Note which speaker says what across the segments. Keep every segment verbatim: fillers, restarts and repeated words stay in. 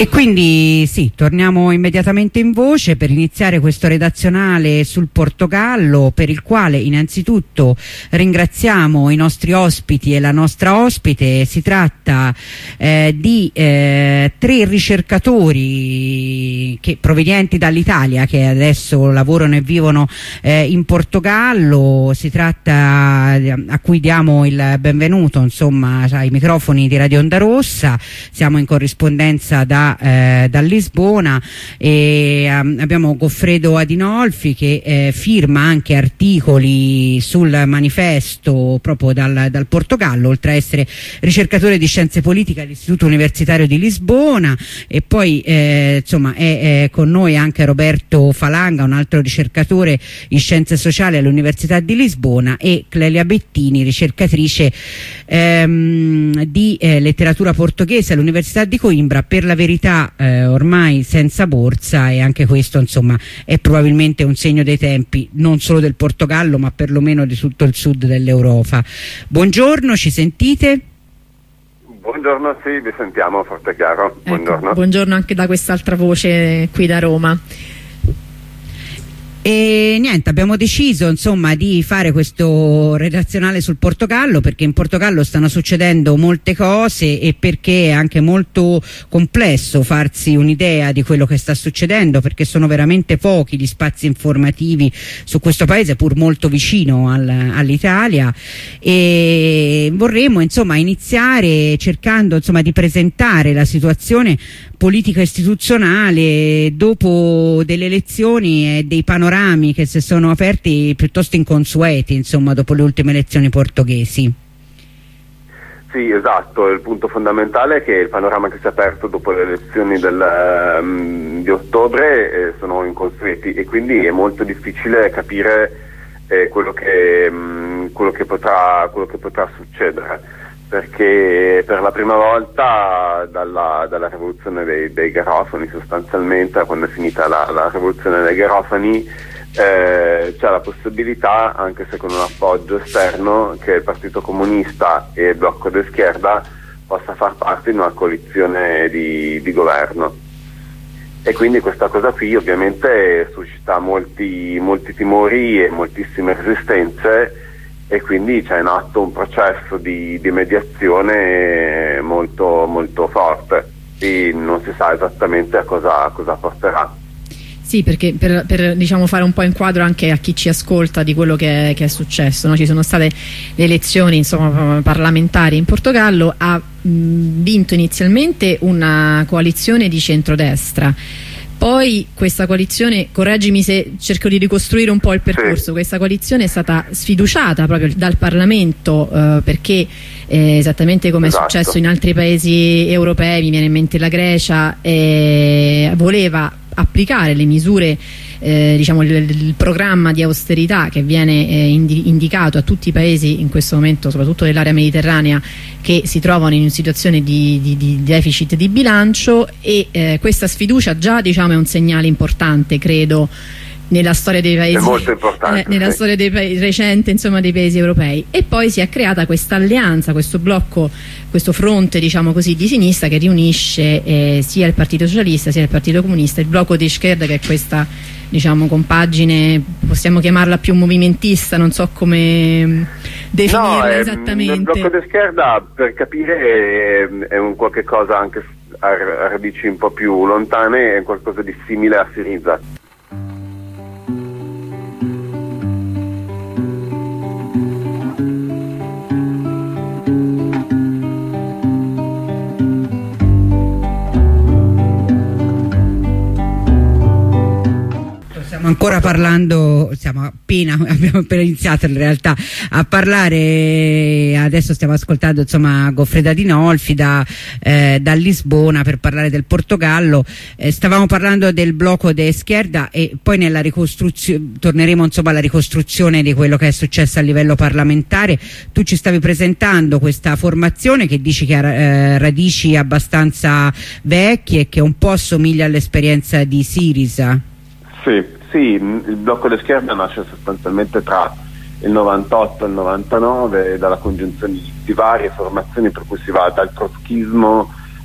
Speaker 1: E quindi sì, torniamo immediatamente in voce per iniziare questo redazionale sul Portogallo, per il quale innanzitutto ringraziamo i nostri ospiti e la nostra ospite. Si tratta eh, di eh, tre ricercatori che, provenienti dall'Italia, che adesso lavorano e vivono eh, in Portogallo. Si tratta, a cui diamo il benvenuto insomma ai microfoni di Radio Onda Rossa. Siamo in corrispondenza da Eh, da Lisbona e um, abbiamo Goffredo Adinolfi che eh, firma anche articoli sul manifesto proprio dal, dal Portogallo, oltre a essere ricercatore di scienze politiche all'Istituto Universitario di Lisbona. E poi eh, insomma è, è con noi anche Roberto Falanga, un altro ricercatore in scienze sociali all'Università di Lisbona, e Clelia Bettini, ricercatrice ehm, di eh, letteratura portoghese all'Università di Coimbra, per la verità Eh, ormai senza borsa, e anche questo insomma è probabilmente un segno dei tempi, non solo del Portogallo ma perlomeno di tutto il sud dell'Europa. Buongiorno, ci sentite?
Speaker 2: Buongiorno, sì, vi sentiamo forte e chiaro. Buongiorno.
Speaker 3: Ecco, buongiorno anche da quest'altra voce qui da Roma.
Speaker 1: E niente, abbiamo deciso insomma di fare questo redazionale sul Portogallo perché in Portogallo stanno succedendo molte cose e perché è anche molto complesso farsi un'idea di quello che sta succedendo, perché sono veramente pochi gli spazi informativi su questo paese, pur molto vicino al, all'Italia. E vorremmo insomma iniziare cercando insomma di presentare la situazione politica istituzionale dopo delle elezioni e dei panorami che si sono aperti piuttosto inconsueti insomma dopo le ultime elezioni portoghesi.
Speaker 2: Sì, esatto, il punto fondamentale è che il panorama che si è aperto dopo le elezioni del, um, di ottobre eh, sono inconsueti, e quindi è molto difficile capire eh, quello, che, um, quello, che potrà, quello che potrà succedere, perché per la prima volta dalla, dalla rivoluzione dei, dei garofani, sostanzialmente quando è finita la, la rivoluzione dei garofani, eh, c'è la possibilità, anche se con un appoggio esterno, che il Partito Comunista e il Blocco de Esquerda possa far parte di una coalizione di, di governo. E quindi questa cosa qui ovviamente suscita molti, molti timori e moltissime resistenze, e quindi c'è in atto un processo di, di mediazione molto, molto forte, e non si sa esattamente a cosa, a cosa porterà.
Speaker 3: Sì, perché per, per diciamo fare un po' in quadro anche a chi ci ascolta di quello che è, che è successo, no? Ci sono state le elezioni insomma, parlamentari in Portogallo. Ha mh, vinto inizialmente una coalizione di centrodestra. Poi questa coalizione, correggimi se cerco di ricostruire un po' il percorso, questa coalizione è stata sfiduciata proprio dal Parlamento eh, perché eh, esattamente come esatto. è successo in altri paesi europei, mi viene in mente la Grecia, eh, voleva applicare le misure, eh, diciamo il, il programma di austerità che viene eh, indi, indicato a tutti i paesi in questo momento, soprattutto dell'area mediterranea, che si trovano in una situazione di, di, di deficit di bilancio, e eh, questa sfiducia già diciamo è un segnale importante, credo, nella storia dei paesi,
Speaker 2: è molto importante,
Speaker 3: eh, nella
Speaker 2: sì.
Speaker 3: storia dei paesi, recente insomma dei paesi europei. E poi si è creata questa alleanza, questo blocco, questo fronte diciamo così di sinistra che riunisce eh, sia il Partito Socialista sia il Partito Comunista, il Blocco de Esquerda, che è questa diciamo compagine, possiamo chiamarla più movimentista, non so come definirla
Speaker 2: no,
Speaker 3: esattamente.
Speaker 2: Il Blocco de Esquerda, per capire, è, è un qualche cosa anche a, a radici un po' più lontane, è qualcosa di simile a Syriza.
Speaker 1: Ancora parlando, siamo appena, abbiamo appena iniziato in realtà a parlare, adesso stiamo ascoltando insomma Goffredo Adinolfi da, eh, da Lisbona per parlare del Portogallo. Eh, stavamo parlando del Blocco de Esquerda e poi nella ricostruzione torneremo insomma alla ricostruzione di quello che è successo a livello parlamentare. Tu ci stavi presentando questa formazione che dici che ha eh, radici abbastanza vecchie e che un po' assomiglia all'esperienza di Syriza.
Speaker 2: Sì. Sì, il Blocco de Esquerda nasce sostanzialmente tra il novantotto e il novantanove, dalla congiunzione di varie formazioni, per cui si va dal trotskismo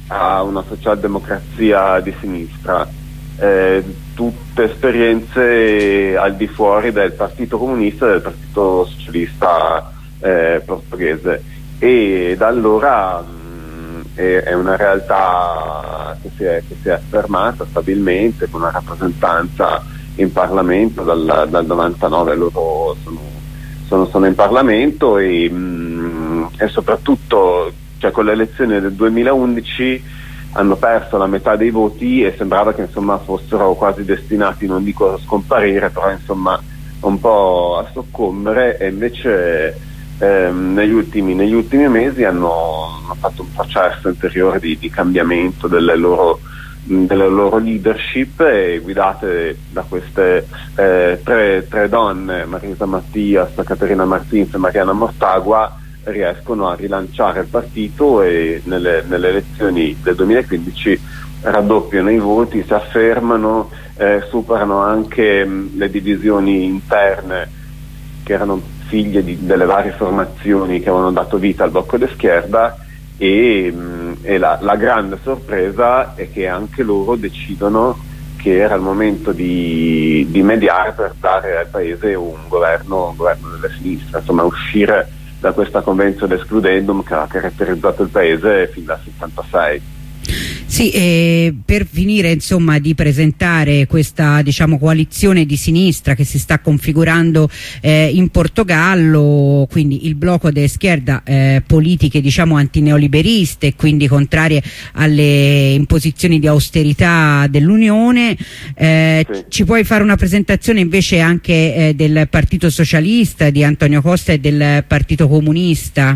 Speaker 2: a una socialdemocrazia di sinistra, eh, tutte esperienze al di fuori del Partito Comunista e del Partito Socialista eh, portoghese, e da allora mh, è, è una realtà che si è, che si è affermata stabilmente con una rappresentanza in Parlamento dal, dal novantanove. Loro sono, sono, sono in Parlamento e, mh, e soprattutto, cioè, con le elezioni del duemilaundici hanno perso la metà dei voti e sembrava che insomma fossero quasi destinati, non dico a scomparire, però insomma un po' a soccombere, e invece ehm, negli, ultimi, negli ultimi mesi hanno, hanno fatto un processo interiore di, di cambiamento delle loro, delle loro leadership, e guidate da queste eh, tre, tre donne, Marisa Matias, Caterina Martins e Mariana Mortagua, riescono a rilanciare il partito e nelle, nelle elezioni del duemilaquindici raddoppiano i voti, si affermano, eh, superano anche mh, le divisioni interne che erano figlie di, delle varie formazioni che avevano dato vita al Bloco d'Esquerda, e, mh, e la, la grande sorpresa è che anche loro decidono che era il momento di, di mediare per dare al paese un governo, un governo delle sinistre, insomma uscire da questa convenzione escludendum che ha caratterizzato il paese fin dal settantasei.
Speaker 1: Sì, e per finire insomma di presentare questa, diciamo, coalizione di sinistra che si sta configurando eh, in Portogallo, quindi il Bloco de Esquerda, eh, politiche diciamo antineoliberiste, quindi contrarie alle imposizioni di austerità dell'Unione, eh, sì. Ci puoi fare una presentazione invece anche eh, del Partito Socialista di Antonio Costa e del Partito Comunista?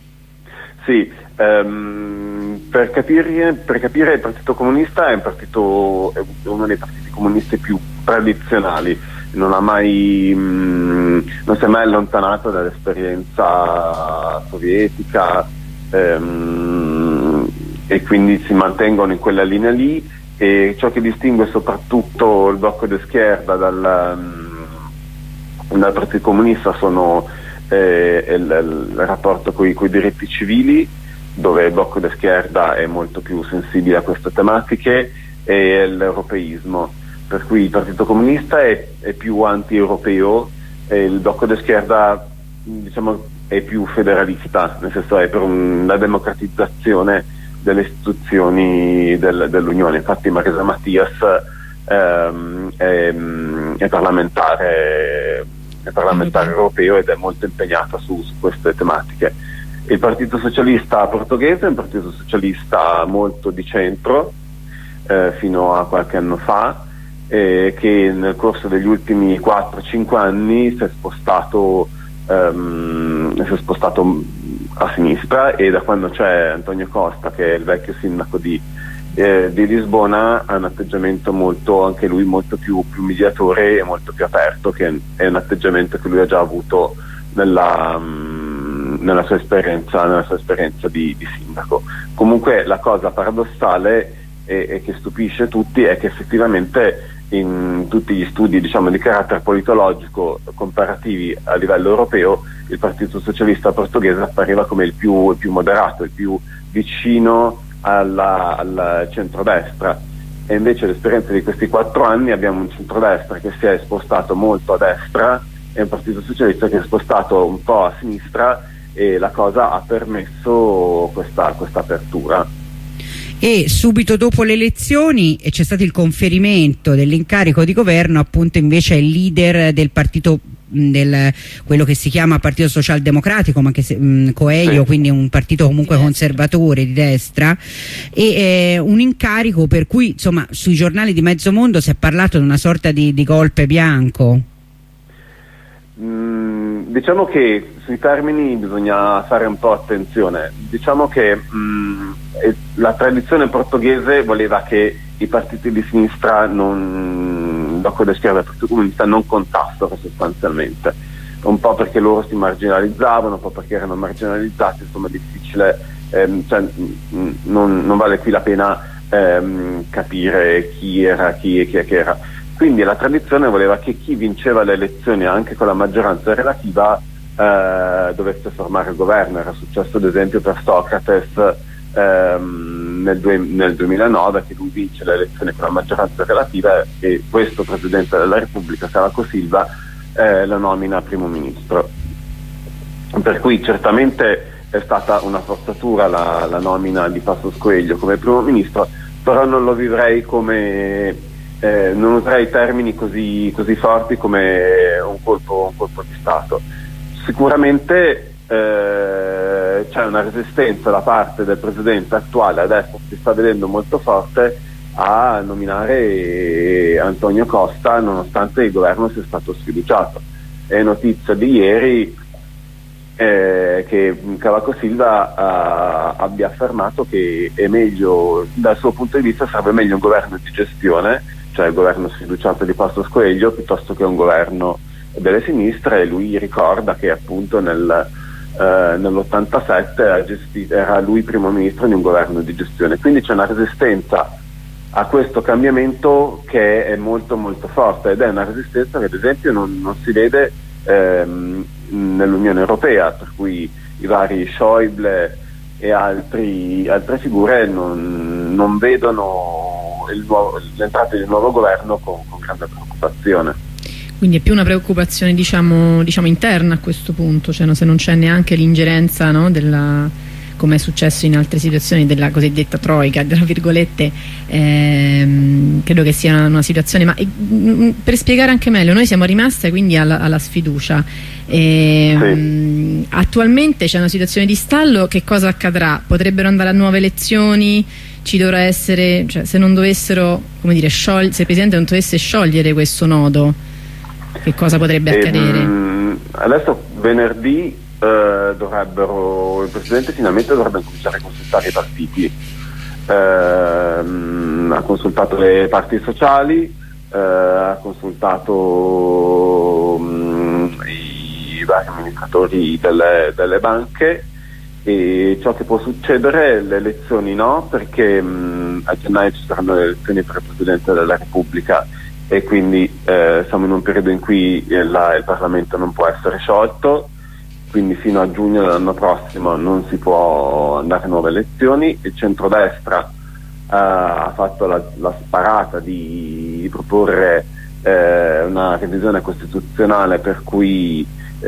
Speaker 2: Sì. Um, per, capire, per capire, il Partito Comunista è un partito, è uno dei partiti comunisti più tradizionali, non ha mai mh, non si è mai allontanato dall'esperienza sovietica, um, e quindi si mantengono in quella linea lì, e ciò che distingue soprattutto il Bloco d'Esquerda dal, um, dal Partito Comunista sono eh, il, il rapporto con i diritti civili, dove il Blocco d'Esquerda è molto più sensibile a queste tematiche, e l'europeismo, per cui il Partito Comunista è, è più anti-europeo e il Blocco d'Esquerda, diciamo, è più federalista, nel senso è per un, la democratizzazione delle istituzioni del, dell'Unione. Infatti Marisa Matias ehm, è, è parlamentare, è parlamentare europeo ed è molto impegnata su, su queste tematiche. Il Partito Socialista portoghese è un partito socialista molto di centro, eh, fino a qualche anno fa, eh, che nel corso degli ultimi quattro cinque anni si è spostato, ehm, si è spostato a sinistra, e da quando c'è Antonio Costa, che è il vecchio sindaco di, eh, di Lisbona, ha un atteggiamento molto, anche lui molto più, più mediatore e molto più aperto, che è un atteggiamento che lui ha già avuto nella... Um, nella sua esperienza, nella sua esperienza di, di sindaco. Comunque la cosa paradossale e, e che stupisce tutti è che effettivamente in tutti gli studi, diciamo, di carattere politologico comparativi a livello europeo, il Partito Socialista portoghese appariva come il più, il più moderato, il più vicino alla, al centrodestra, e invece l'esperienza di questi quattro anni abbiamo un centrodestra che si è spostato molto a destra e un Partito Socialista che è spostato un po' a sinistra, e la cosa ha permesso questa, questa apertura.
Speaker 1: E subito dopo le elezioni c'è stato il conferimento dell'incarico di governo appunto invece al leader del partito, del, quello che si chiama Partito Socialdemocratico, ma che se, mh, Coelho, sì. Quindi un partito comunque di conservatore di destra, e eh, un incarico per cui insomma sui giornali di mezzo mondo si è parlato di una sorta di, di golpe bianco.
Speaker 2: Mm, diciamo che sui termini bisogna fare un po' attenzione. Diciamo che mm, la tradizione portoghese voleva che i partiti di sinistra, non, il Bloco d'Esquerda e il Partito Comunista, non contassero sostanzialmente, un po' perché loro si marginalizzavano, un po' perché erano marginalizzati, insomma è difficile, ehm, cioè, mh, non, non vale qui la pena ehm, capire chi era chi e chi è che era. Quindi la tradizione voleva che chi vinceva le elezioni anche con la maggioranza relativa eh, dovesse formare il governo. Era successo ad esempio per Socrates ehm, nel, due, nel duemilanove che lui vince le elezioni con la maggioranza relativa e questo Presidente della Repubblica, Cavaco Silva, eh, lo nomina primo ministro. Per cui certamente è stata una forzatura la, la nomina di Passos Coelho come primo ministro, però non lo vivrei come, eh, non userei termini così, così forti come un colpo, un colpo di Stato. Sicuramente eh, c'è una resistenza da parte del presidente attuale, adesso si sta vedendo molto forte, a nominare Antonio Costa nonostante il governo sia stato sfiduciato. È notizia di ieri Eh, che Cavaco Silva uh, abbia affermato che è meglio, dal suo punto di vista sarebbe meglio un governo di gestione, cioè il governo sfiduciato di Passos Coelho, piuttosto che un governo delle sinistre, e lui ricorda che appunto nel, uh, nell'ottantasette era, era lui primo ministro di un governo di gestione, quindi c'è una resistenza a questo cambiamento che è molto molto forte, ed è una resistenza che ad esempio non, non si vede ehm, nell'Unione Europea, per cui i vari Schäuble e altri, altre figure non, non vedono il nuovo, l'entrata del nuovo governo con, con grande preoccupazione.
Speaker 3: Quindi è più una preoccupazione diciamo, diciamo interna a questo punto, cioè no, se non c'è neanche l'ingerenza, no, della, come è successo in altre situazioni, della cosiddetta troika, tra virgolette, ehm, credo che sia una, una situazione, ma eh, per spiegare anche meglio, noi siamo rimaste quindi alla, alla sfiducia, e, sì. mh, attualmente c'è una situazione di stallo, che cosa accadrà? Potrebbero andare a nuove elezioni, ci dovrà essere, cioè se non dovessero, come dire, sciogliere, se il Presidente non dovesse sciogliere questo nodo, che cosa potrebbe accadere?
Speaker 2: Ehm, adesso venerdì Uh, dovrebbero, il Presidente finalmente dovrebbe cominciare a consultare i partiti, uh, ha consultato le parti sociali, uh, ha consultato um, i vari amministratori delle, delle banche, e ciò che può succedere, le elezioni no, perché um, a gennaio ci saranno le elezioni per il Presidente della Repubblica e quindi uh, siamo in un periodo in cui la, il Parlamento non può essere sciolto, quindi fino a giugno dell'anno prossimo non si può andare a nuove elezioni. Il centrodestra uh, ha fatto la, la sparata di, di proporre eh, una revisione costituzionale per cui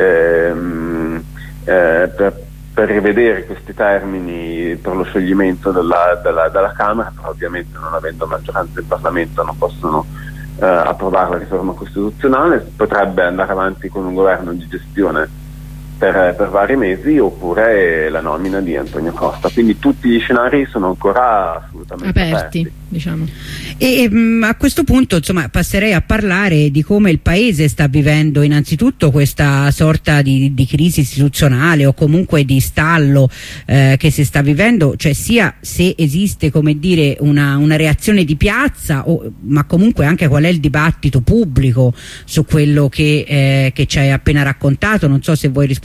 Speaker 2: ehm, eh, per, per rivedere questi termini per lo scioglimento della, della, della Camera, però ovviamente non avendo maggioranza in Parlamento non possono eh, approvare la riforma costituzionale. Potrebbe andare avanti con un governo di gestione Per, per vari mesi, oppure la nomina di Antonio Costa, quindi tutti gli scenari sono ancora assolutamente aperti, aperti.
Speaker 3: Diciamo.
Speaker 1: E mh, a questo punto insomma passerei a parlare di come il Paese sta vivendo innanzitutto questa sorta di, di crisi istituzionale o comunque di stallo eh, che si sta vivendo, cioè sia se esiste, come dire, una, una reazione di piazza, o, ma comunque anche qual è il dibattito pubblico su quello che, eh, che ci hai appena raccontato. Non so se vuoi rispondere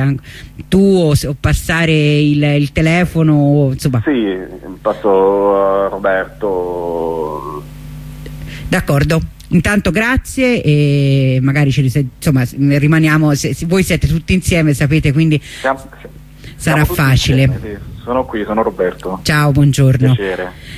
Speaker 1: tu o, o passare il, il telefono, insomma.
Speaker 2: Sì, passo a Roberto.
Speaker 1: D'accordo, intanto grazie, e magari ci insomma rimaniamo, se, se voi siete tutti insieme, sapete, quindi
Speaker 4: siamo,
Speaker 1: sarà
Speaker 4: siamo
Speaker 1: facile.
Speaker 4: Insieme, sì. Sono qui, sono Roberto.
Speaker 1: Ciao, buongiorno.
Speaker 4: Piacere.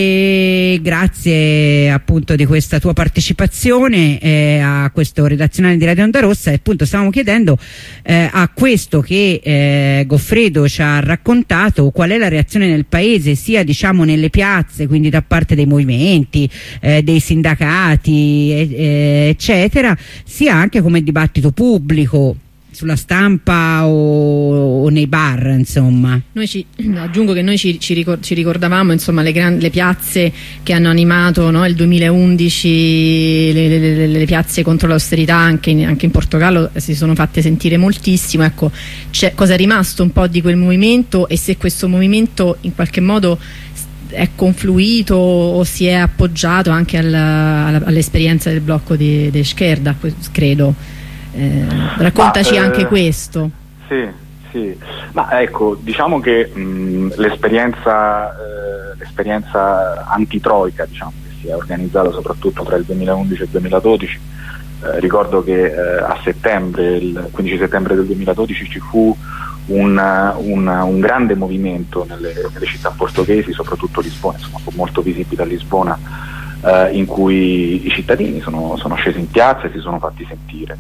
Speaker 1: E grazie appunto di questa tua partecipazione eh, a questo redazionale di Radio Onda Rossa. E appunto stavamo chiedendo eh, a questo che eh, Goffredo ci ha raccontato, qual è la reazione nel Paese, sia diciamo nelle piazze, quindi da parte dei movimenti, eh, dei sindacati eh, eccetera, sia anche come dibattito pubblico sulla stampa o, o nei bar, insomma.
Speaker 3: Noi ci, aggiungo che noi ci, ci, ricor ci ricordavamo insomma le, gran, le piazze che hanno animato, no, il duemilaundici, le, le, le piazze contro l'austerità anche in, anche in Portogallo si sono fatte sentire moltissimo. Ecco, cosa è rimasto un po' di quel movimento, e se questo movimento in qualche modo è confluito o si è appoggiato anche all'esperienza del blocco di, di Scherda, credo. Eh, raccontaci ma, anche eh, questo.
Speaker 4: Sì, sì. Ma ecco, diciamo che l'esperienza eh, l'esperienza antitroica, diciamo, che si è organizzata soprattutto tra il duemilaundici e il duemiladodici, eh, ricordo che eh, a settembre, il quindici settembre del duemiladodici, ci fu un, un, un grande movimento nelle, nelle città portoghesi, soprattutto Lisbona, insomma, molto visibile a Lisbona, eh, in cui i cittadini sono, sono scesi in piazza e si sono fatti sentire.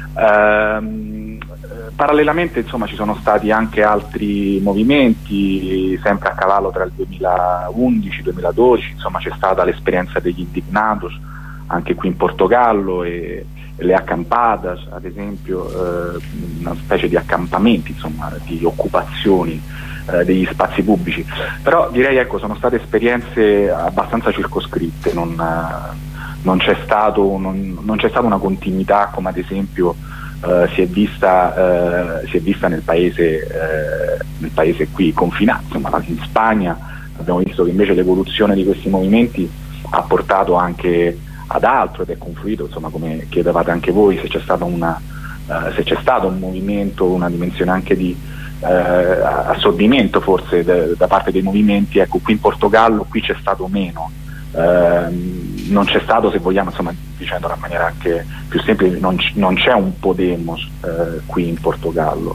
Speaker 4: Ehm, parallelamente, insomma, ci sono stati anche altri movimenti, sempre a cavallo tra il duemilaundici duemiladodici, insomma c'è stata l'esperienza degli Indignados anche qui in Portogallo, e, e le Acampadas, ad esempio, eh, una specie di accampamenti, insomma, di occupazioni eh, degli spazi pubblici. Però direi, ecco, sono state esperienze abbastanza circoscritte, non, non c'è stato, non, non c'è stata una continuità come ad esempio Uh, si è vista uh, si è vista nel paese uh, nel paese qui confinato, insomma in Spagna abbiamo visto che invece l'evoluzione di questi movimenti ha portato anche ad altro ed è confluito, insomma, come chiedevate anche voi, se c'è stato una uh, se c'è stato un movimento, una dimensione anche di uh, assorbimento forse de- da parte dei movimenti. Ecco, qui in Portogallo qui c'è stato meno. Uh, non c'è stato, se vogliamo, insomma, dicendola in maniera anche più semplice, non, c- non c'è un Podemos uh, qui in Portogallo.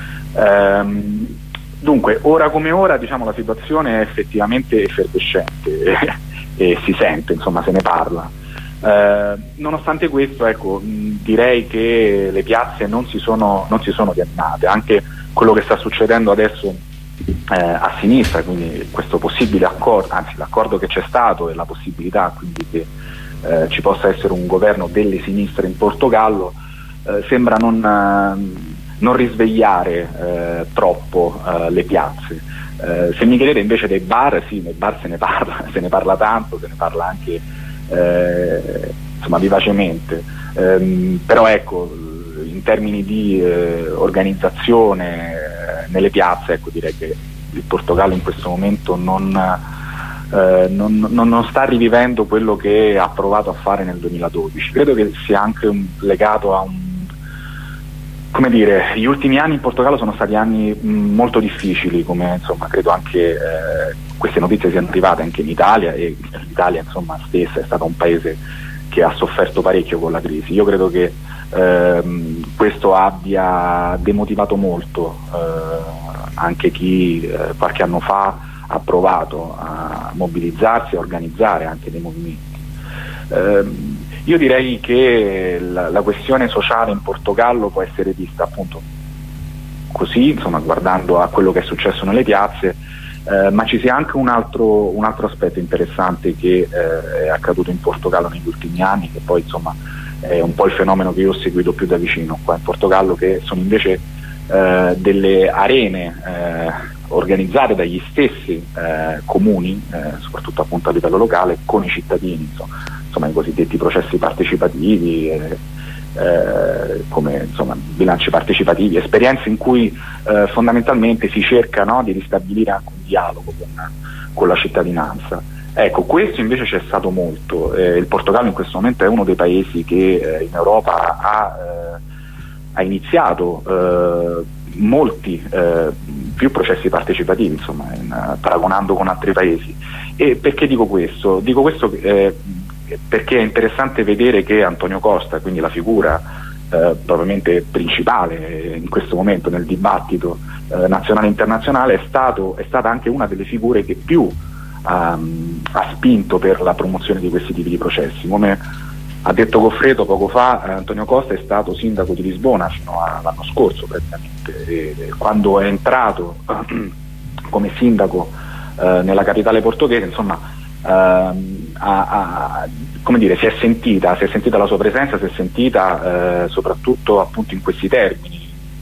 Speaker 4: Um, dunque, ora come ora, diciamo, la situazione è effettivamente effervescente e, e si sente, insomma, se ne parla. Uh, nonostante questo, ecco, mh, direi che le piazze non si sono, non si sono rianimate, anche quello che sta succedendo adesso Eh, a sinistra, quindi questo possibile accordo, anzi l'accordo che c'è stato e la possibilità quindi che eh, ci possa essere un governo delle sinistre in Portogallo, eh, sembra non, eh, non risvegliare eh, troppo eh, le piazze. Eh, se mi chiedete invece dei bar, sì, nei bar se ne parla, se ne parla tanto, se ne parla anche eh, insomma vivacemente, eh, però ecco, in termini di eh, organizzazione eh, nelle piazze, ecco, direi che il Portogallo in questo momento non, eh, non, non, non sta rivivendo quello che ha provato a fare nel duemiladodici. Credo che sia anche un, legato a un, come dire, gli ultimi anni in Portogallo sono stati anni mh, molto difficili, come insomma credo anche eh, queste notizie siano arrivate anche in Italia, e l'Italia insomma stessa è stato un paese che ha sofferto parecchio con la crisi. Io credo che ehm, questo abbia demotivato molto eh, anche chi eh, qualche anno fa ha provato a mobilizzarsi, a organizzare anche dei movimenti. Eh, io direi che la, la questione sociale in Portogallo può essere vista appunto così, insomma, guardando a quello che è successo nelle piazze, eh, ma ci sia anche un altro, un altro aspetto interessante che eh, è accaduto in Portogallo negli ultimi anni, che poi insomma è un po' il fenomeno che io ho seguito più da vicino qua in Portogallo, che sono invece eh, delle arene eh, organizzate dagli stessi eh, comuni, eh, soprattutto appunto a livello locale, con i cittadini, insomma, insomma i cosiddetti processi partecipativi, eh, eh, come insomma bilanci partecipativi, esperienze in cui eh, fondamentalmente si cerca, no, di ristabilire anche un dialogo con, con la cittadinanza. Ecco, questo invece c'è stato molto. Eh, il Portogallo in questo momento è uno dei paesi che eh, in Europa ha, eh, ha iniziato eh, molti eh, più processi partecipativi, insomma, in, uh, paragonando con altri paesi. E perché dico questo? Dico questo eh, perché è interessante vedere che Antonio Costa, quindi la figura eh, probabilmente principale in questo momento nel dibattito eh, nazionale e internazionale, è, stato, è stata anche una delle figure che più Um, ha spinto per la promozione di questi tipi di processi. Come ha detto Goffredo poco fa, eh, Antonio Costa è stato sindaco di Lisbona fino all'anno scorso praticamente, e, e quando è entrato come sindaco eh, nella capitale portoghese, insomma, ehm, ha, ha, come dire, si è sentita, si è sentita la sua presenza, si è sentita eh, soprattutto appunto in questi termini,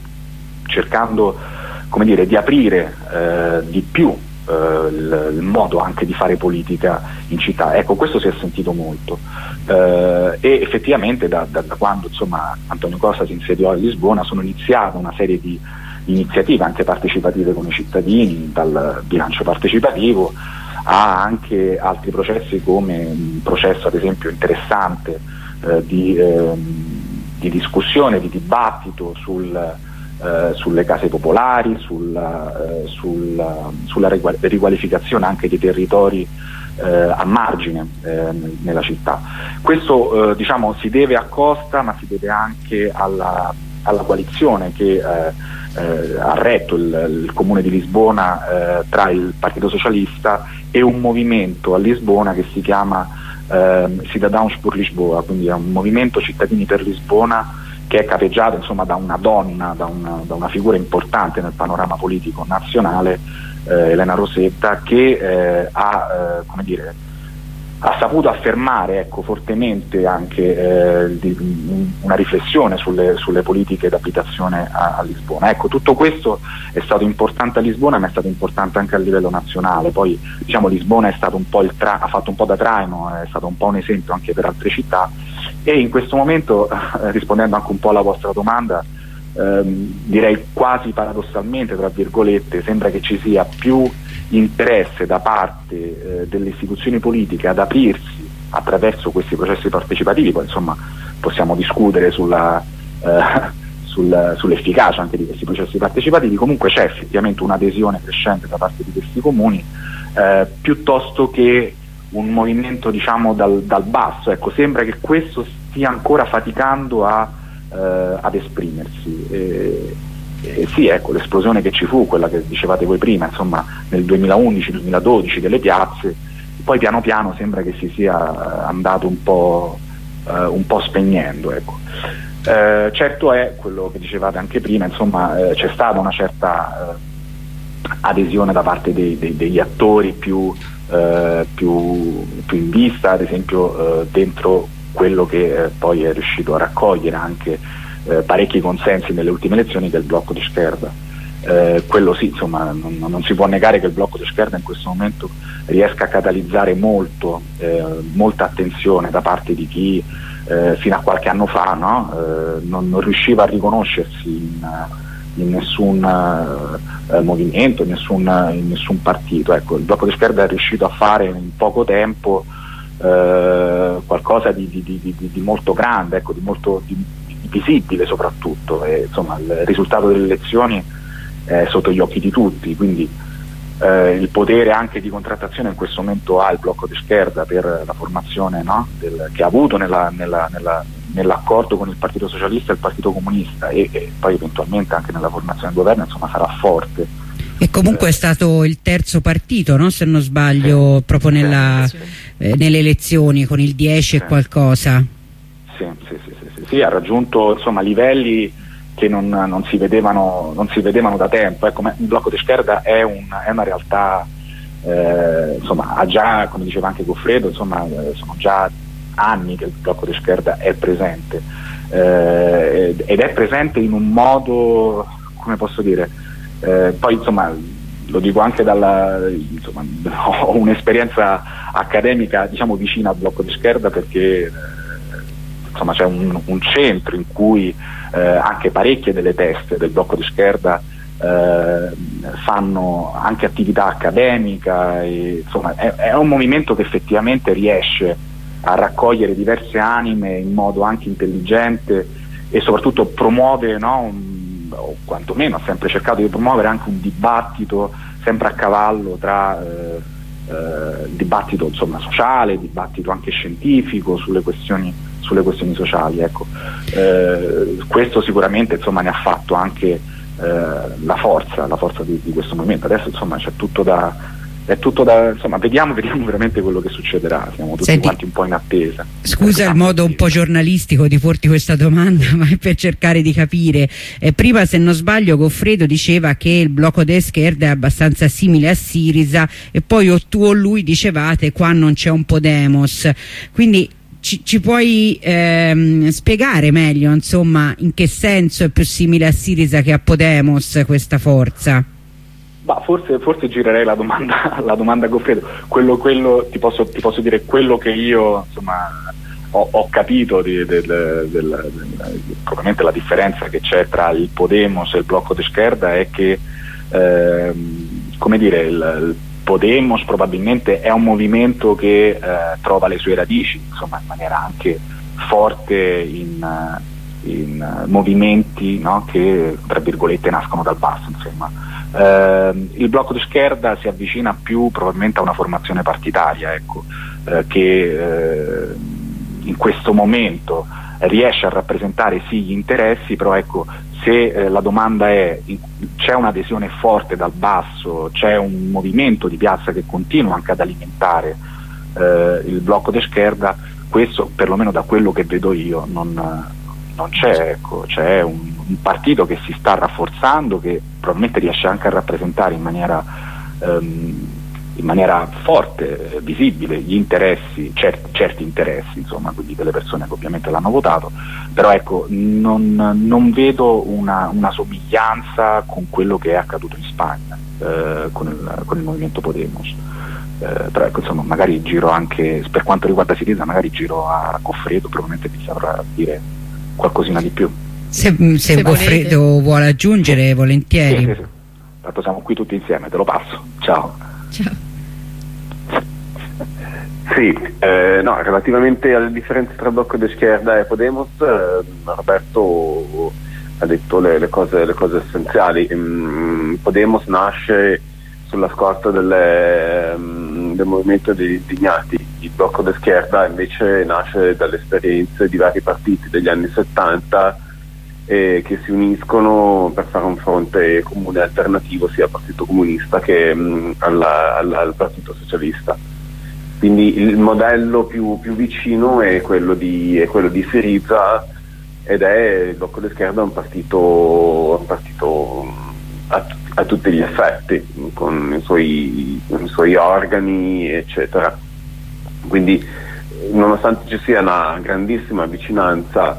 Speaker 4: cercando, come dire, di aprire eh, di più Uh, il, il modo anche di fare politica in città. Ecco, questo si è sentito molto uh, e effettivamente da, da, da quando insomma Antonio Costa si insediò a Lisbona sono iniziate una serie di iniziative anche partecipative con i cittadini, dal bilancio partecipativo a anche altri processi, come un processo ad esempio interessante uh, di, uh, di discussione, di dibattito sul Uh, sulle case popolari, sulla, uh, sul, uh, sulla regua- riqualificazione anche dei territori uh, a margine uh, nella città. Questo uh, diciamo si deve a Costa, ma si deve anche alla, alla coalizione che eh, eh, ha retto il, il Comune di Lisbona eh, tra il Partito Socialista e un movimento a Lisbona che si chiama eh, Cidadãos por Lisboa, quindi è un movimento Cittadini per Lisbona che è capeggiato insomma da una donna, da una, da una figura importante nel panorama politico nazionale, eh, Elena Rosetta, che eh, ha, eh, come dire, ha saputo affermare ecco, fortemente anche eh, di, una riflessione sulle, sulle politiche d'abitazione a, a Lisbona. Ecco, tutto questo è stato importante a Lisbona, ma è stato importante anche a livello nazionale. Poi diciamo Lisbona è stato un po' il tra- ha fatto un po' da traino, è stato un po' un esempio anche per altre città, e in questo momento, eh, rispondendo anche un po' alla vostra domanda, ehm, direi quasi paradossalmente, tra virgolette, sembra che ci sia più interesse da parte eh, delle istituzioni politiche ad aprirsi attraverso questi processi partecipativi. Poi insomma possiamo discutere sulla, eh, sul, sull'efficacia anche di questi processi partecipativi. Comunque c'è effettivamente un'adesione crescente da parte di questi comuni, eh, piuttosto che un movimento diciamo dal, dal basso. Ecco, sembra che questo stia ancora faticando a, eh, ad esprimersi. E, Eh, sì, ecco, l'esplosione che ci fu, quella che dicevate voi prima, insomma, nel duemilaundici duemiladodici delle piazze, poi piano piano sembra che si sia andato un po', eh, un po' spegnendo, ecco. Eh, certo è quello che dicevate anche prima, insomma, eh, c'è stata una certa eh, adesione da parte dei, dei, degli attori più, eh, più, più in vista, ad esempio eh, dentro quello che eh, poi è riuscito a raccogliere anche Eh, parecchi consensi nelle ultime elezioni del blocco di Scherda. Eh, quello sì, insomma, non, non si può negare che il blocco di Scherda in questo momento riesca a catalizzare molto, eh, molta attenzione da parte di chi eh, fino a qualche anno fa no, eh, non, non riusciva a riconoscersi in, in nessun eh, movimento, in nessun, in nessun partito. Ecco, il blocco di Scherda è riuscito a fare in poco tempo eh, qualcosa di, di, di, di, di molto grande, ecco, di molto di, visibile soprattutto, e insomma il risultato delle elezioni è sotto gli occhi di tutti, quindi eh, il potere anche di contrattazione in questo momento ha il blocco di Scherda per la formazione no, del, che ha avuto nella, nella, nella, nell'accordo con il Partito Socialista e il Partito Comunista, e, e poi eventualmente anche nella formazione del governo, insomma sarà forte.
Speaker 1: E comunque eh. è stato il terzo partito, no? Se non sbaglio, sì, proprio nella, eh, nelle elezioni con il dieci sì. e qualcosa.
Speaker 4: Sì, sì, sì, sì, sì, sì, ha raggiunto insomma livelli che non, non, si vedevano, non si vedevano da tempo. Ecco, il blocco di Scherda è, un, è una realtà, eh, insomma, ha già, come diceva anche Goffredo, insomma, sono già anni che il blocco di Scherda è presente, eh, ed è presente in un modo, come posso dire, eh, poi insomma lo dico anche dalla, insomma, ho un'esperienza accademica diciamo vicina al blocco di Scherda, perché eh, insomma c'è un, un centro in cui eh, anche parecchie delle teste del blocco di Scherda eh, fanno anche attività accademica, e, insomma è, è un movimento che effettivamente riesce a raccogliere diverse anime in modo anche intelligente, e soprattutto promuove, no, un, o quantomeno ha sempre cercato di promuovere anche un dibattito sempre a cavallo tra eh, eh, il dibattito insomma sociale, il dibattito anche scientifico sulle questioni sulle questioni sociali, ecco. Eh, questo sicuramente insomma ne ha fatto anche eh, la forza, la forza di, di questo movimento. Adesso insomma c'è tutto da, è tutto da, insomma vediamo, vediamo veramente quello che succederà, siamo tutti Senti, quanti un po' in attesa.
Speaker 1: Scusa il modo un po' giornalistico di porti questa domanda, ma è per cercare di capire. Eh, prima, se non sbaglio, Goffredo diceva che il blocco de Scherda è abbastanza simile a Siriza, e poi o tu o lui dicevate qua non c'è un Podemos, quindi Ci, ci puoi ehm, spiegare meglio insomma in che senso è più simile a Siriza che a Podemos questa forza?
Speaker 4: Bah, forse, forse girerei la domanda, la domanda a Goffredo. Quello, quello, ti, posso, ti posso dire quello che io insomma ho, ho capito di, del, del, del, del, probabilmente la differenza che c'è tra il Podemos e il blocco di Scherda è che ehm, come dire il, il Podemos probabilmente è un movimento che eh, trova le sue radici insomma in maniera anche forte in, in uh, movimenti no, che tra virgolette nascono dal basso, insomma. Eh, il blocco di Scherda si avvicina più probabilmente a una formazione partitaria, ecco, eh, che eh, in questo momento riesce a rappresentare sì gli interessi, però ecco, se eh, la domanda è c'è un'adesione forte dal basso, c'è un movimento di piazza che continua anche ad alimentare eh, il blocco de Scherda, questo perlomeno da quello che vedo io non, non c'è, ecco, c'è un, un partito che si sta rafforzando, che probabilmente riesce anche a rappresentare in maniera ehm, in maniera forte, eh, visibile, gli interessi, certi, certi interessi, insomma, quindi delle persone che ovviamente l'hanno votato, però ecco, non, non vedo una, una somiglianza con quello che è accaduto in Spagna, eh, con, il, con il movimento Podemos. Eh, però ecco, insomma, magari giro anche, per quanto riguarda Siriza, magari giro a Goffredo, probabilmente mi saprà dire qualcosina di più.
Speaker 1: Se, se, se Goffredo vuole aggiungere, volentieri.
Speaker 4: Sì, sì, sì. Tanto siamo qui tutti insieme, te lo passo. Ciao.
Speaker 3: Ciao.
Speaker 2: Sì, eh, no, relativamente alle differenze tra Blocco de Scherda e Podemos, eh, Roberto ha detto le, le, cose, le cose essenziali. Mm, Podemos nasce sulla scorta delle, mm, del movimento degli indignati, il Blocco de Scherda invece nasce dalle esperienze di vari partiti degli anni settanta eh, che si uniscono per fare un fronte comune alternativo sia al Partito Comunista che mm, alla, alla, al Partito Socialista. Quindi il modello più, più vicino è quello di, è quello di Syriza, ed è il Blocco de Scherda un partito, un partito a, a tutti gli effetti, con i suoi, i suoi organi, eccetera. Quindi, nonostante ci sia una grandissima vicinanza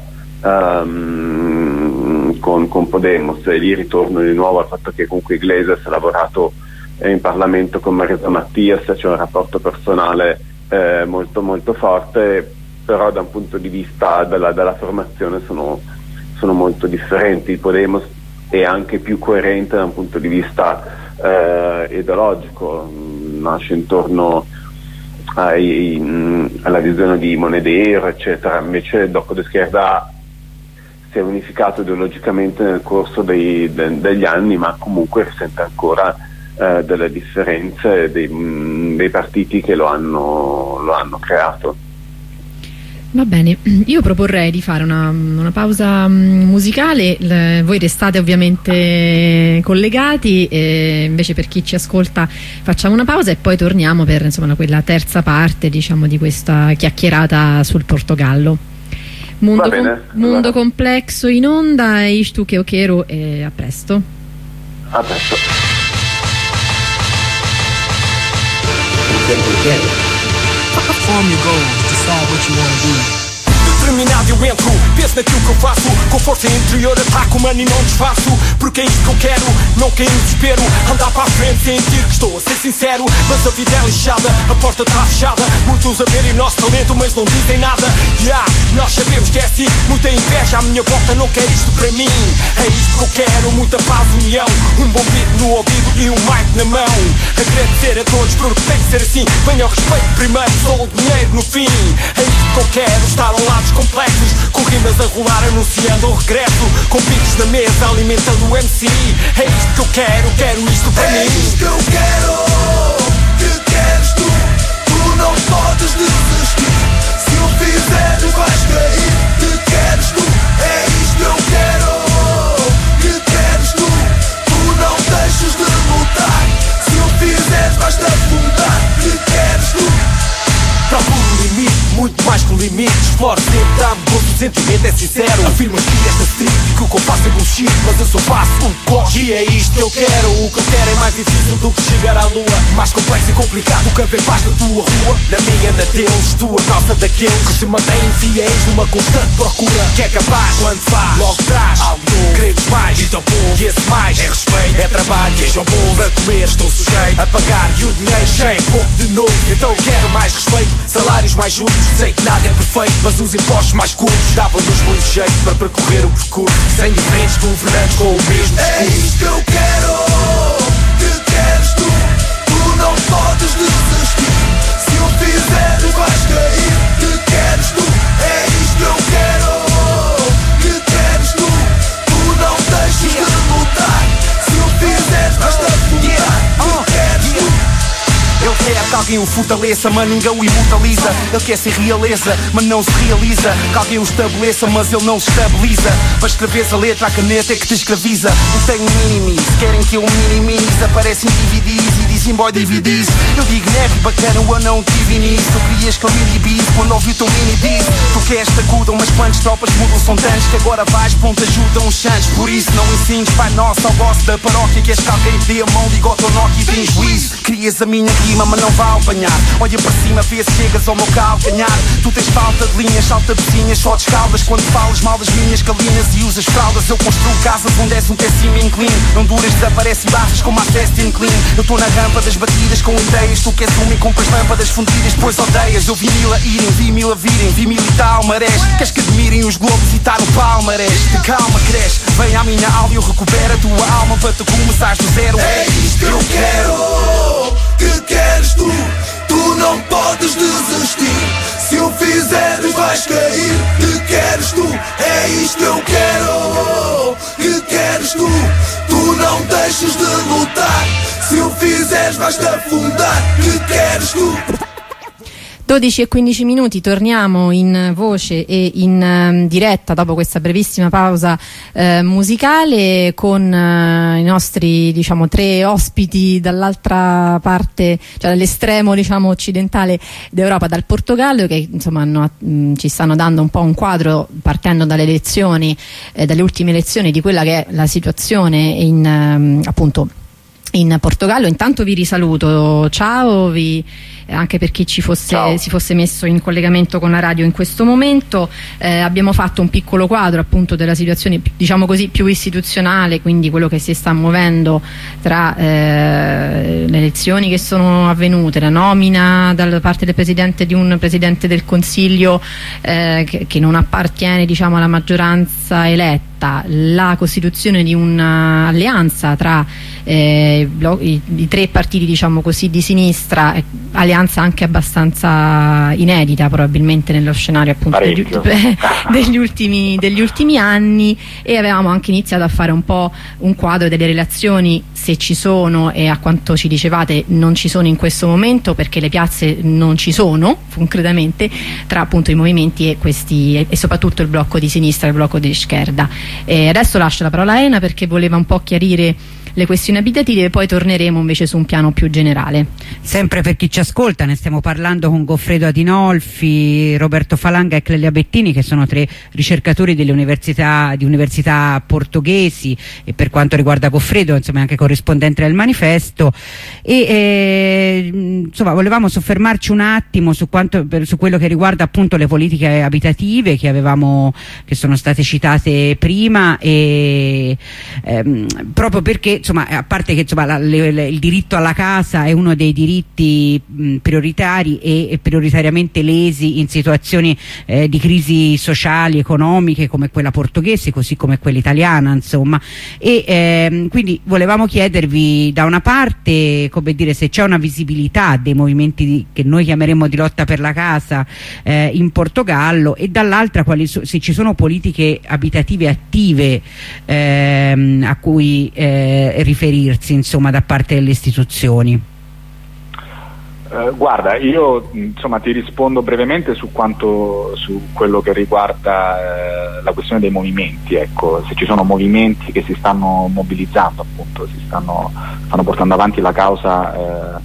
Speaker 2: um, con, con Podemos, e lì ritorno di nuovo al fatto che comunque Iglesias ha lavorato in Parlamento con Marisa Mattias, c'è un rapporto personale eh, molto molto forte, però da un punto di vista della, della formazione sono, sono molto differenti. Il Podemos è anche più coerente da un punto di vista eh, ideologico, nasce intorno ai, mh, alla visione di Monedero, eccetera. Invece il Blocco de Scherda si è unificato ideologicamente nel corso dei, de, degli anni, ma comunque sente ancora Eh, delle differenze dei, mh, dei partiti che lo hanno, lo hanno creato.
Speaker 3: Va bene, io proporrei di fare una, una pausa musicale. Le, voi restate ovviamente collegati, e invece per chi ci ascolta facciamo una pausa e poi torniamo per, insomma, quella terza parte, diciamo, di questa chiacchierata sul Portogallo. Mondo, com mondo complesso in onda, e Istu Keokero, e a presto.
Speaker 2: A presto.
Speaker 5: Form your goals, decide what you want to do. Determinado eu entro, penso naquilo que eu faço, com força interior ataco, mano, e não desfaço, porque é isso que eu quero, não cair no desespero, andar para a frente, sentir que estou a ser sincero, mas a vida é lixada, a porta está fechada, muitos a verem o nosso talento, mas não dizem nada. Yeah, nós sabemos que é assim, muita inveja à minha volta, não quer isto para mim, é isto que eu quero, muita paz, união, um bom beat no ouvido e um mic na mão, agradecer a todos porque tem que ser assim, venha o respeito primeiro, só o dinheiro no fim, é isto que eu quero, estar ao lado complexos, com rimas a rolar anunciando o regresso, com beats na mesa alimentando o M C. É isto que eu quero, quero isto para mim. É isto que eu quero, que queres tu, tu não podes desistir, se o fizeres vais cair, que queres tu, é isto que eu quero, que queres tu, tu não deixes de lutar, se o fizeres vais te afundar, que queres tu. Procuro o limite, muito mais que o limite. Exploro sempre, dá-me gosto, o sentimento é sincero. Afirmas que esta street, que o que eu faço é bullshit, mas eu só faço o que gosto. E é isto que eu quero, o que eu quero é mais difícil do que chegar à lua, mais complexo e complicado que haver paz na tua rua, na minha, na deles, tua, nossa, daqueles que se mantêm fiéis numa constante procura, que é capaz, quando faz, logo traz algo novo, queremos mais, então povo, e esse mais é respeito, é trabalho, queijo ao bolo, a comer estou sujeito a pagar, e o dinheiro cheio, pouco de novo, então eu quero mais respeito, salários mais justos, sei que nada é perfeito, mas os impostos mais curtos davam-nos muito jeito para percorrer o percurso, sem diferentes governantes com o mesmo discurso. É isto que eu quero, que queres tu, tu não podes desistir, se o fizeres vais cair, que queres tu, é isto que eu quero, que queres tu, tu não deixes de lutar, se o fizeres vais te afundar, que queres tu. Eu quero tal alguém o fortaleça, mas ninguém o imortaliza. Ele quer ser realeza, mas não se realiza. Que alguém o estabeleça, mas ele não se estabiliza. Para escreveres a letra, a caneta é que te escraviza. Eu tenho minimis, querem que eu minimize. Aparecem D V Ds e dizem boy D V Ds. Eu digo neve bacana, eu não tive nisso. Tu querias que eu me libise quando ouvi o teu mini diz. Tu queres te acudam, mas quantas tropas mudam são tantos que agora vais, ponto, ajudam os chantes. Por isso não ensines, pai nosso, ao boss da paróquia. Queres que alguém te dê a mão, diga ao teu Nokia e tem juízo. Querias a minha rima, mas não vai apanhar. Olha para cima, vê se chegas ao meu calcanhar. Tu tens falta de linhas, salta vizinhas, só descaldas quando falas mal das minhas calinas e usas fraldas. Eu construo casas onde és um péssimo inclino. Não duras, desaparece e baixas como a festa clean. Eu estou na rampa das batidas com ideias. Tu queres uma e compras lâmpadas fundidas, pois odeias. Eu vi mil a irem, vi mil a virem, vi mil e tal marés. Queres que admirem os globos e tá no palmarés. Te calma, cresce, vem à minha aula e eu recupero a tua alma para tu começares do zero.
Speaker 6: É isto que eu quero, que queres tu, tu não podes desistir. Se o fizeres vais cair, que queres tu, é isto que eu quero, que queres tu, tu não deixes de lutar. Se o fizeres vais te afundar, que queres tu.
Speaker 3: dodici e quindici minuti, torniamo in voce e in um, diretta dopo questa brevissima pausa uh, musicale con uh, i nostri, diciamo, tre ospiti dall'altra parte, cioè dall'estremo, diciamo, occidentale d'Europa, dal Portogallo, che insomma hanno, mh, ci stanno dando un po' un quadro, partendo dalle elezioni, eh, dalle ultime elezioni, di quella che è la situazione in um, appunto in Portogallo. Intanto vi risaluto, ciao, vi, anche per chi ci fosse, si fosse messo in collegamento con la radio in questo momento. Eh, abbiamo fatto un piccolo quadro appunto della situazione, diciamo così, più istituzionale, quindi quello che si sta muovendo tra eh, le elezioni che sono avvenute, la nomina da parte del presidente di un presidente del Consiglio eh, che, che non appartiene, diciamo, alla maggioranza eletta, la costituzione di un'alleanza tra eh, i, i tre partiti, diciamo così, di sinistra, eh, alleanza anche abbastanza inedita probabilmente nello scenario appunto degli, degli, ultimi, degli ultimi anni, e avevamo anche iniziato a fare un po' un quadro delle relazioni, se ci sono, e a quanto ci dicevate non ci sono in questo momento perché le piazze non ci sono concretamente, tra appunto i movimenti e questi, e, e soprattutto il blocco di sinistra, il blocco di Scherda. E adesso lascio la parola a Elena perché voleva un po' chiarire le questioni abitative e poi torneremo invece su un piano più generale.
Speaker 1: Sempre per chi ci ascolta, ne stiamo parlando con Goffredo Adinolfi, Roberto Falanga e Clelia Bettini, che sono tre ricercatori delle università, di università portoghesi, e per quanto riguarda Goffredo, insomma, è anche corrispondente del Manifesto, e eh, insomma volevamo soffermarci un attimo su, quanto, per, su quello che riguarda appunto le politiche abitative che avevamo, che sono state citate prima, e ehm, proprio perché insomma, a parte che insomma, la, le, le, il diritto alla casa è uno dei diritti mh, prioritari e, e prioritariamente lesi in situazioni eh, di crisi sociali, economiche come quella portoghese, così come quella italiana, insomma, e ehm, quindi volevamo chiedervi da una parte, come dire, se c'è una visibilità dei movimenti di, che noi chiameremmo di lotta per la casa eh, in Portogallo, e dall'altra quali so, se ci sono politiche abitative attive ehm, a cui eh, riferirsi, insomma, da parte delle istituzioni.
Speaker 4: Uh, guarda, io insomma ti rispondo brevemente su quanto su quello che riguarda eh, la questione dei movimenti, ecco, se ci sono movimenti che si stanno mobilizzando, appunto, si stanno, stanno portando avanti la causa eh,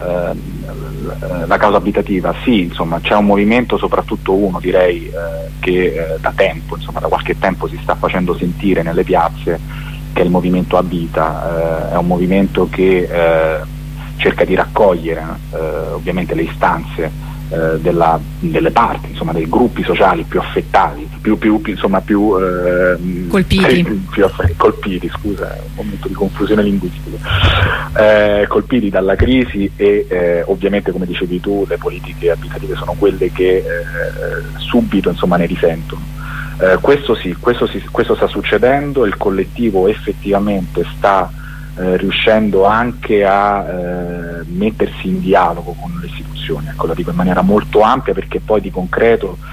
Speaker 4: eh, la causa abitativa. Sì, insomma, c'è un movimento, soprattutto uno, direi, eh, che eh, da tempo, insomma, da qualche tempo si sta facendo sentire nelle piazze, che è il movimento Abita. Eh, è un movimento che eh, cerca di raccogliere eh, ovviamente le istanze eh, della, delle parti, insomma, dei gruppi sociali più affettati, più, più, più insomma più eh,
Speaker 3: colpiti,
Speaker 4: più, più aff- colpiti, scusa, è un momento di confusione linguistica, eh, colpiti dalla crisi, e eh, ovviamente, come dicevi tu, le politiche abitative sono quelle che eh, subito, insomma, ne risentono. Eh, questo sì, questo, sì, questo sta succedendo, il collettivo effettivamente sta eh, riuscendo anche a eh, mettersi in dialogo con le istituzioni, ecco, lo dico in maniera molto ampia perché poi di concreto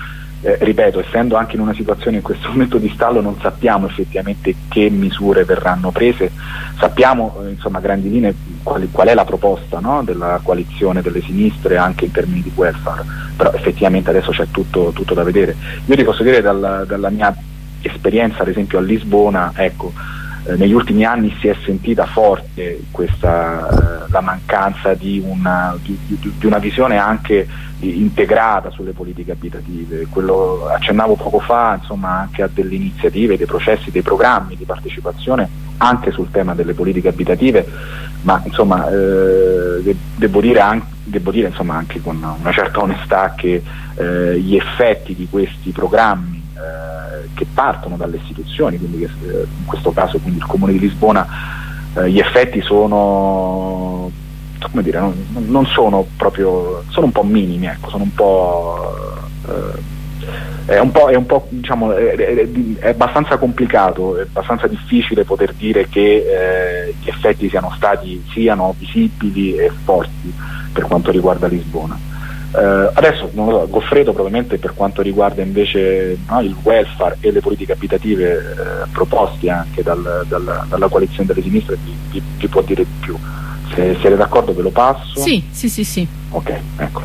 Speaker 4: eh, ripeto, essendo anche in una situazione in questo momento di stallo, non sappiamo effettivamente che misure verranno prese, sappiamo eh, insomma a grandi linee qual, qual è la proposta, no? Della coalizione delle sinistre anche in termini di welfare, però effettivamente adesso c'è tutto, tutto da vedere. Io ti posso dire dal, dalla mia esperienza ad esempio a Lisbona, ecco, eh, negli ultimi anni si è sentita forte questa eh, la mancanza di una, di, di, di una visione anche integrata sulle politiche abitative. Quello accennavo poco fa, insomma, anche a delle iniziative, dei processi, dei programmi di partecipazione anche sul tema delle politiche abitative, ma insomma eh, de- devo dire anche devo dire insomma anche con una certa onestà che eh, gli effetti di questi programmi eh, che partono dalle istituzioni, quindi che, eh, in questo caso quindi il Comune di Lisbona, eh, gli effetti sono, come dire, non, non sono proprio, sono un po' minimi, ecco, sono un po' eh, è un po', è un po' diciamo è, è, è abbastanza complicato, è abbastanza difficile poter dire che eh, gli effetti siano stati siano visibili e forti per quanto riguarda Lisbona. Eh, adesso non lo so, Goffredo probabilmente per quanto riguarda invece, no, il welfare e le politiche abitative eh, proposti anche dal, dal, dalla coalizione delle sinistre vi, vi, vi può dire di più. Se siete d'accordo ve lo passo?
Speaker 3: Sì, sì, sì, sì.
Speaker 4: Ok, ecco.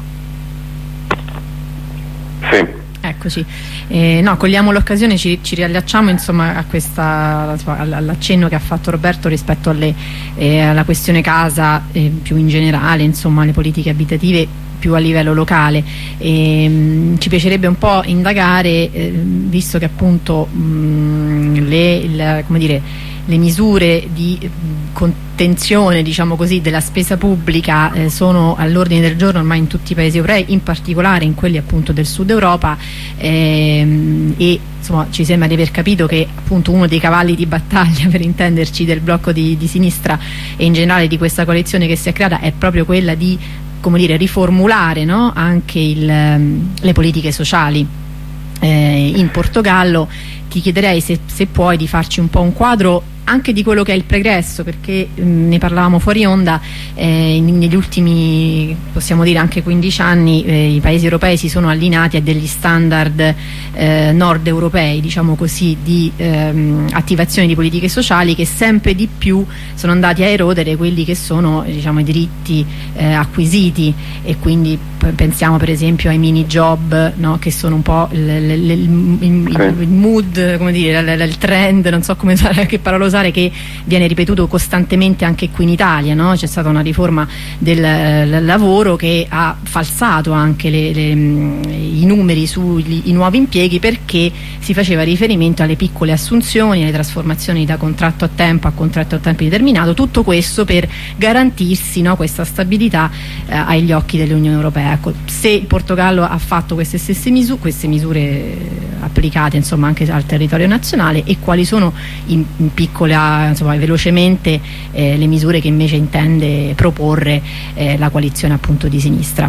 Speaker 2: Sì.
Speaker 3: Eccoci, eh, no, cogliamo l'occasione, ci, ci riallacciamo insomma a questa, all'accenno che ha fatto Roberto rispetto alle, eh, alla questione casa eh, più in generale, insomma, le politiche abitative più a livello locale. E, mh, ci piacerebbe un po' indagare, eh, visto che appunto mh, le, il, come dire, le misure di contenzione, diciamo così, della spesa pubblica eh, sono all'ordine del giorno ormai in tutti i paesi europei, in particolare in quelli appunto del sud Europa, ehm, e insomma ci sembra di aver capito che appunto uno dei cavalli di battaglia, per intenderci, del blocco di, di sinistra e in generale di questa coalizione che si è creata è proprio quella di, come dire, riformulare, no? Anche il, le politiche sociali. Eh, in Portogallo ti chiederei se, se puoi di farci un po' un quadro anche di quello che è il pregresso, perché mh, ne parlavamo fuori onda, eh, negli ultimi, possiamo dire anche quindici anni, eh, i paesi europei si sono allineati a degli standard eh, nord europei, diciamo così, di ehm, attivazione di politiche sociali che sempre di più sono andati a erodere quelli che sono, diciamo, i diritti eh, acquisiti, e quindi pensiamo per esempio ai mini job, no? Che sono un po' il, il, il, il, il mood, come dire, il, il trend, non so come usare, che parola usare, che viene ripetuto costantemente anche qui in Italia, no? C'è stata una riforma del, del lavoro che ha falsato anche le, le, i numeri sui nuovi impieghi, perché si faceva riferimento alle piccole assunzioni, alle trasformazioni da contratto a tempo a contratto a tempo indeterminato, tutto questo per garantirsi, no, questa stabilità eh, agli occhi dell'Unione Europea. Ecco, se il Portogallo ha fatto queste stesse misure, queste misure applicate insomma anche al territorio nazionale, e quali sono in, in piccola, insomma, velocemente eh, le misure che invece intende proporre eh, la coalizione appunto di sinistra.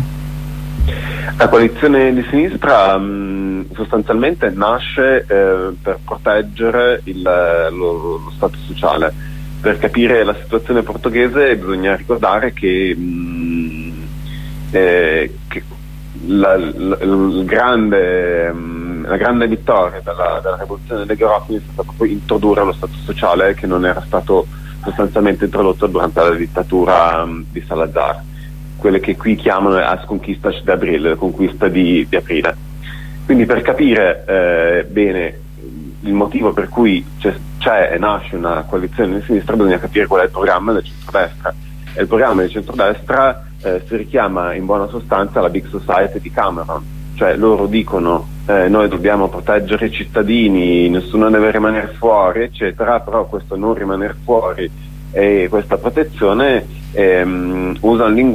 Speaker 2: La coalizione di sinistra mh, sostanzialmente nasce eh, per proteggere il, lo, lo Stato sociale. Per capire la situazione portoghese bisogna ricordare che mh, Eh, che la, la, il grande, mh, la grande vittoria della, della rivoluzione delle grotte è stata proprio introdurre lo Stato sociale, che non era stato sostanzialmente introdotto durante la dittatura mh, di Salazar, quelle che qui chiamano as conquistas de abril, la conquista di, di aprile. Quindi per capire eh, bene il motivo per cui c'è, c'è e nasce una coalizione di sinistra, bisogna capire qual è il programma del centrodestra. E il programma del centrodestra Eh, si richiama in buona sostanza la Big Society di Cameron, cioè loro dicono eh, noi dobbiamo proteggere i cittadini, nessuno deve rimanere fuori eccetera, però questo non rimanere fuori e questa protezione ehm, usa un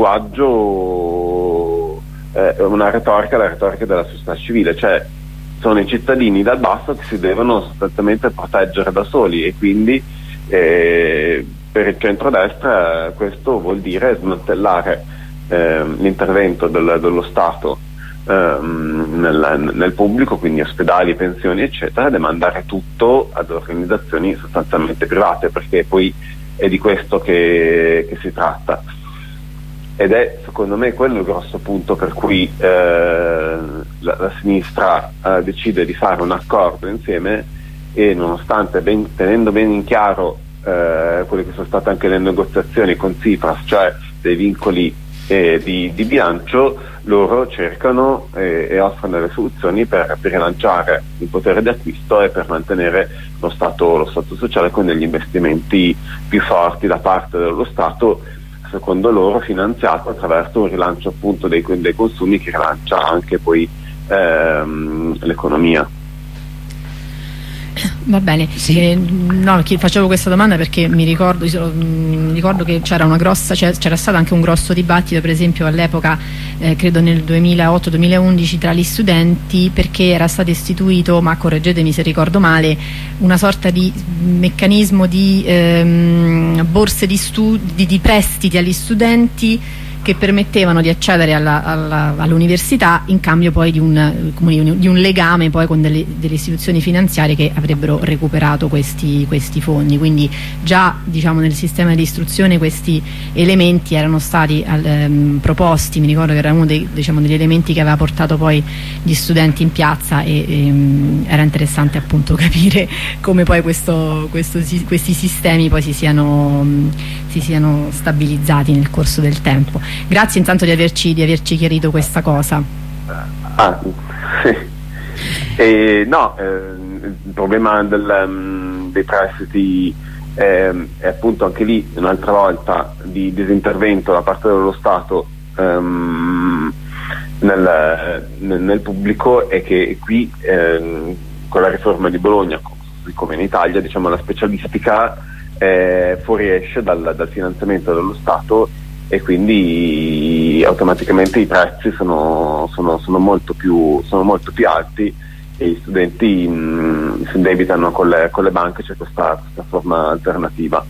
Speaker 2: linguaggio, eh, una retorica, la retorica della società civile, cioè sono i cittadini dal basso che si devono sostanzialmente proteggere da soli, e quindi eh, per il centrodestra questo vuol dire smantellare Eh, l'intervento del, dello Stato ehm, nel, nel pubblico, quindi ospedali, pensioni eccetera, e mandare tutto ad organizzazioni sostanzialmente private, perché poi è di questo che, che si tratta. ed è secondo me quello il grosso punto per cui eh, la, la sinistra eh, decide di fare un accordo insieme, e nonostante ben, tenendo ben in chiaro eh, quelle che sono state anche le negoziazioni con Tsipras, cioè dei vincoli eh, di, di bilancio, loro cercano eh, e offrono delle soluzioni per, per rilanciare il potere di acquisto e per mantenere lo stato, lo stato sociale, con degli investimenti più forti da parte dello Stato, secondo loro finanziato attraverso un rilancio appunto dei, dei consumi, che rilancia anche poi ehm, l'economia.
Speaker 3: Va bene, sì. eh, no, facevo questa domanda perché mi ricordo, mi ricordo che c'era una grossa, c'era stato anche un grosso dibattito, per esempio all'epoca, eh, credo nel duemilaotto duemilaundici, tra gli studenti, perché era stato istituito, ma correggetemi se ricordo male, una sorta di meccanismo di ehm, borse di, studi, di prestiti agli studenti che permettevano di accedere all'università in cambio poi di un, di un legame poi con delle, delle istituzioni finanziarie che avrebbero recuperato questi, questi fondi. Quindi già, diciamo, nel sistema di istruzione questi elementi erano stati ehm, proposti. Mi ricordo che era uno dei, diciamo, degli elementi che aveva portato poi gli studenti in piazza, e ehm, era interessante appunto capire come poi questo, questo, questi sistemi poi si siano, si siano stabilizzati nel corso del tempo. Grazie intanto di averci, di averci chiarito questa cosa.
Speaker 2: Ah, sì. E, no, eh, il problema del, um, dei prestiti eh, è appunto anche lì un'altra volta di disintervento da parte dello Stato um, nel, nel, nel pubblico, e che qui eh, con la riforma di Bologna, così come in Italia, diciamo, la specialistica eh, fuoriesce dal, dal finanziamento dello Stato, e quindi automaticamente i prezzi sono, sono, sono, molto, più, sono molto più alti, e gli studenti mh, si indebitano con le, con le banche. C'è questa, questa forma alternativa.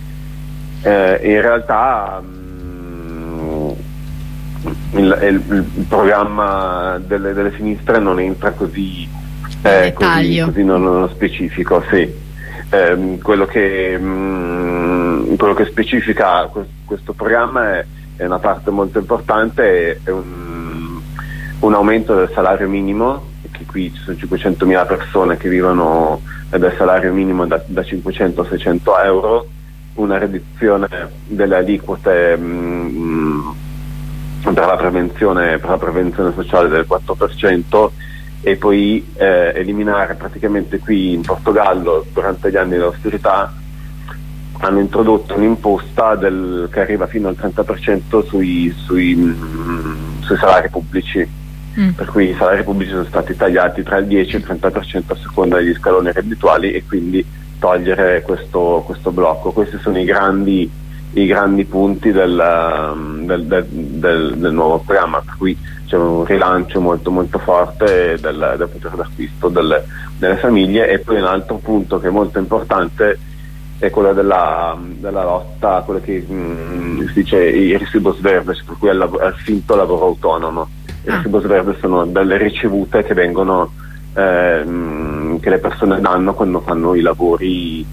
Speaker 2: Eh, in realtà mh, il, il, il programma delle, delle sinistre non entra così, eh, così, così nello specifico, sì. Eh, quello che mh, quello che specifica questo, questo programma è, è una parte molto importante, è un, un aumento del salario minimo, che qui ci sono cinquecentomila persone che vivono del salario minimo da, da cinquecento a seicento euro, una riduzione delle aliquote mh, per la prevenzione per la prevenzione sociale del quattro per cento, e poi eh, eliminare praticamente qui in Portogallo, durante gli anni dell'austerità, hanno introdotto un'imposta del, che arriva fino al trenta per cento sui, sui, mh, sui salari pubblici, mm. per cui i salari pubblici sono stati tagliati tra il dieci e il trenta per cento a seconda degli scaloni reddituali, e quindi togliere questo, questo blocco. Questi sono i grandi, i grandi punti del, del, del, del, del nuovo programma, per cui c'è un rilancio molto molto forte del, del potere d'acquisto delle, delle famiglie. E poi un altro punto che è molto importante è quello della, della lotta a quello che mh, si dice i recibos verdes, per cui al, al finto lavoro autonomo. I ah. recibos verdes sono delle ricevute che vengono ehm, che le persone danno quando fanno i lavori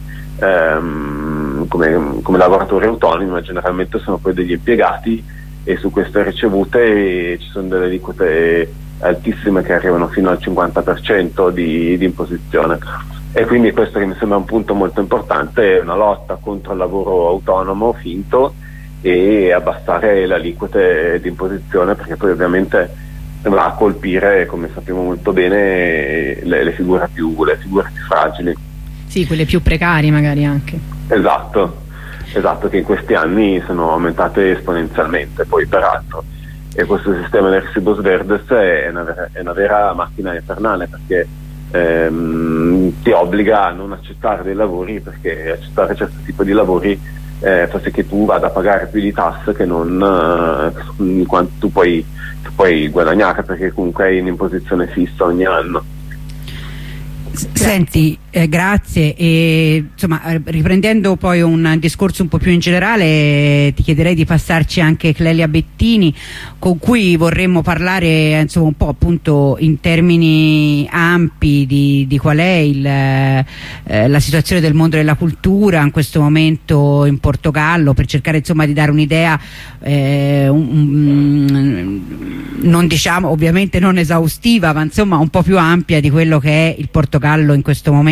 Speaker 2: ehm, come, come lavoratori autonomi, ma generalmente sono poi degli impiegati, e su queste ricevute ci sono delle aliquote altissime che arrivano fino al cinquanta per cento di, di imposizione. E quindi questo, che mi sembra un punto molto importante, è una lotta contro il lavoro autonomo finto, e abbassare le aliquote di imposizione, perché poi ovviamente va a colpire, come sappiamo molto bene, le, le figure più le figure più fragili.
Speaker 3: Sì, quelle più precarie magari anche.
Speaker 2: Esatto. Esatto, che in questi anni sono aumentate esponenzialmente, poi peraltro. E questo sistema del recibos verdes è una vera, è una vera macchina infernale, perché ehm, ti obbliga a non accettare dei lavori, perché accettare certo tipo di lavori eh, fa sì che tu vada a pagare più di tasse che non eh, quanto tu puoi, tu puoi guadagnare, perché comunque hai un'imposizione fissa ogni anno.
Speaker 1: Senti, Eh, grazie, e, insomma, riprendendo poi un discorso un po' più in generale, ti chiederei di passarci anche Clelia Bettini, con cui vorremmo parlare insomma un po' appunto in termini ampi di, di qual è il, eh, la situazione del mondo della cultura in questo momento in Portogallo, per cercare insomma di dare un'idea eh, un, un, non diciamo ovviamente non esaustiva, ma insomma un po' più ampia di quello che è il Portogallo in questo momento.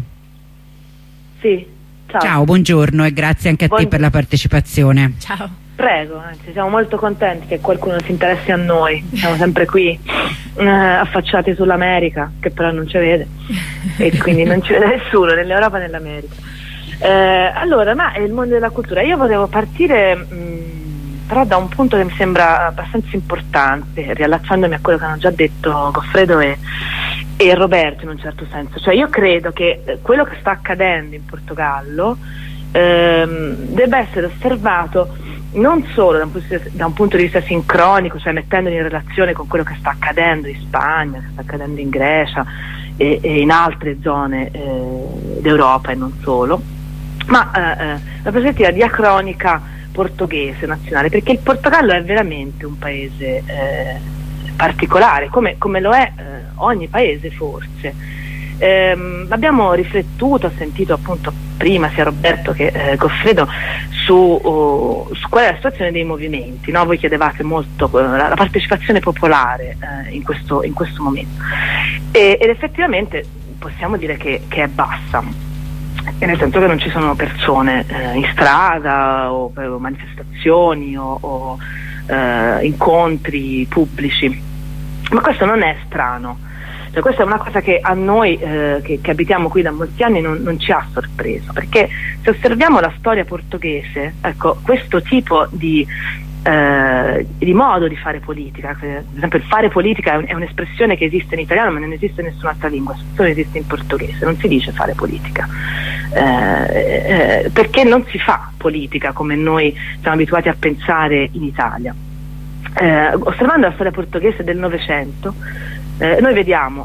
Speaker 7: Sì, ciao.
Speaker 1: Ciao, buongiorno e grazie anche a
Speaker 7: Buon...
Speaker 1: te per la partecipazione.
Speaker 3: Ciao.
Speaker 7: Prego, anzi siamo molto contenti che qualcuno si interessi a noi, siamo sempre qui eh, affacciati sull'America, che però non ci vede e quindi non ci vede nessuno nell'Europa e nell'America. Eh, allora, ma è il mondo della cultura. Io volevo partire mh, però da un punto che mi sembra abbastanza importante, riallacciandomi a quello che hanno già detto Goffredo e, e Roberto in un certo senso. Cioè io credo che eh, quello che sta accadendo in Portogallo ehm, debba essere osservato non solo da un, punto di vista, da un punto di vista sincronico, cioè mettendolo in relazione con quello che sta accadendo in Spagna, che sta accadendo in Grecia e, e in altre zone eh, d'Europa e non solo, ma eh, eh, da prospettiva diacronica portoghese nazionale, perché il Portogallo è veramente un paese eh, particolare, come, come lo è eh, ogni paese forse. Ehm, abbiamo riflettuto, ho sentito appunto prima sia Roberto che eh, Goffredo su, uh, su qual è la situazione dei movimenti, no? Voi chiedevate molto uh, la, la partecipazione popolare uh, in, questo, in questo momento e, ed effettivamente possiamo dire che, che è bassa, e nel senso che non ci sono persone eh, in strada o, o manifestazioni o, o eh, incontri pubblici, ma questo non è strano, cioè questa è una cosa che a noi eh, che, che abitiamo qui da molti anni non, non ci ha sorpreso, perché se osserviamo la storia portoghese, ecco, questo tipo di Eh, di modo di fare politica, per esempio il fare politica è, un, è un'espressione che esiste in italiano ma non esiste in nessun'altra lingua, solo esiste in portoghese, non si dice fare politica eh, eh, perché non si fa politica come noi siamo abituati a pensare in Italia. Eh, osservando la storia portoghese del Novecento eh, noi vediamo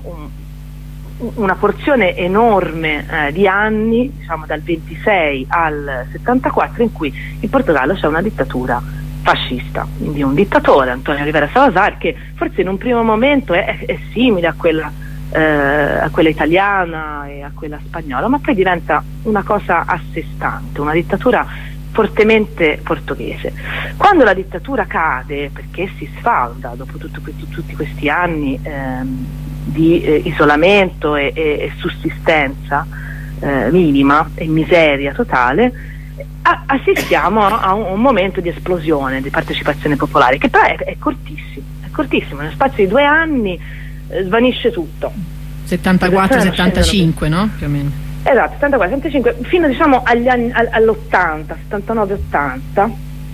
Speaker 7: un, una porzione enorme eh, di anni, diciamo dal ventisei al settantaquattro, in cui in Portogallo c'è una dittatura fascista, di un dittatore, Antonio Rivera Salazar, che forse in un primo momento è, è simile a quella, eh, a quella italiana e a quella spagnola, ma poi diventa una cosa a sé stante, una dittatura fortemente portoghese. Quando la dittatura cade, perché si sfalda dopo tutto, tutto, tutti questi anni ehm, di eh, isolamento e, e, e sussistenza eh, minima e miseria totale, assistiamo a un, un momento di esplosione di partecipazione popolare, che però è, è cortissimo, è cortissimo, nello spazio di due anni eh, svanisce tutto.
Speaker 3: settantaquattro settantacinque, no? Più o meno.
Speaker 7: Esatto, settantaquattro settantacinque, fino diciamo agli anni, all'ottanta, settantanove ottanta,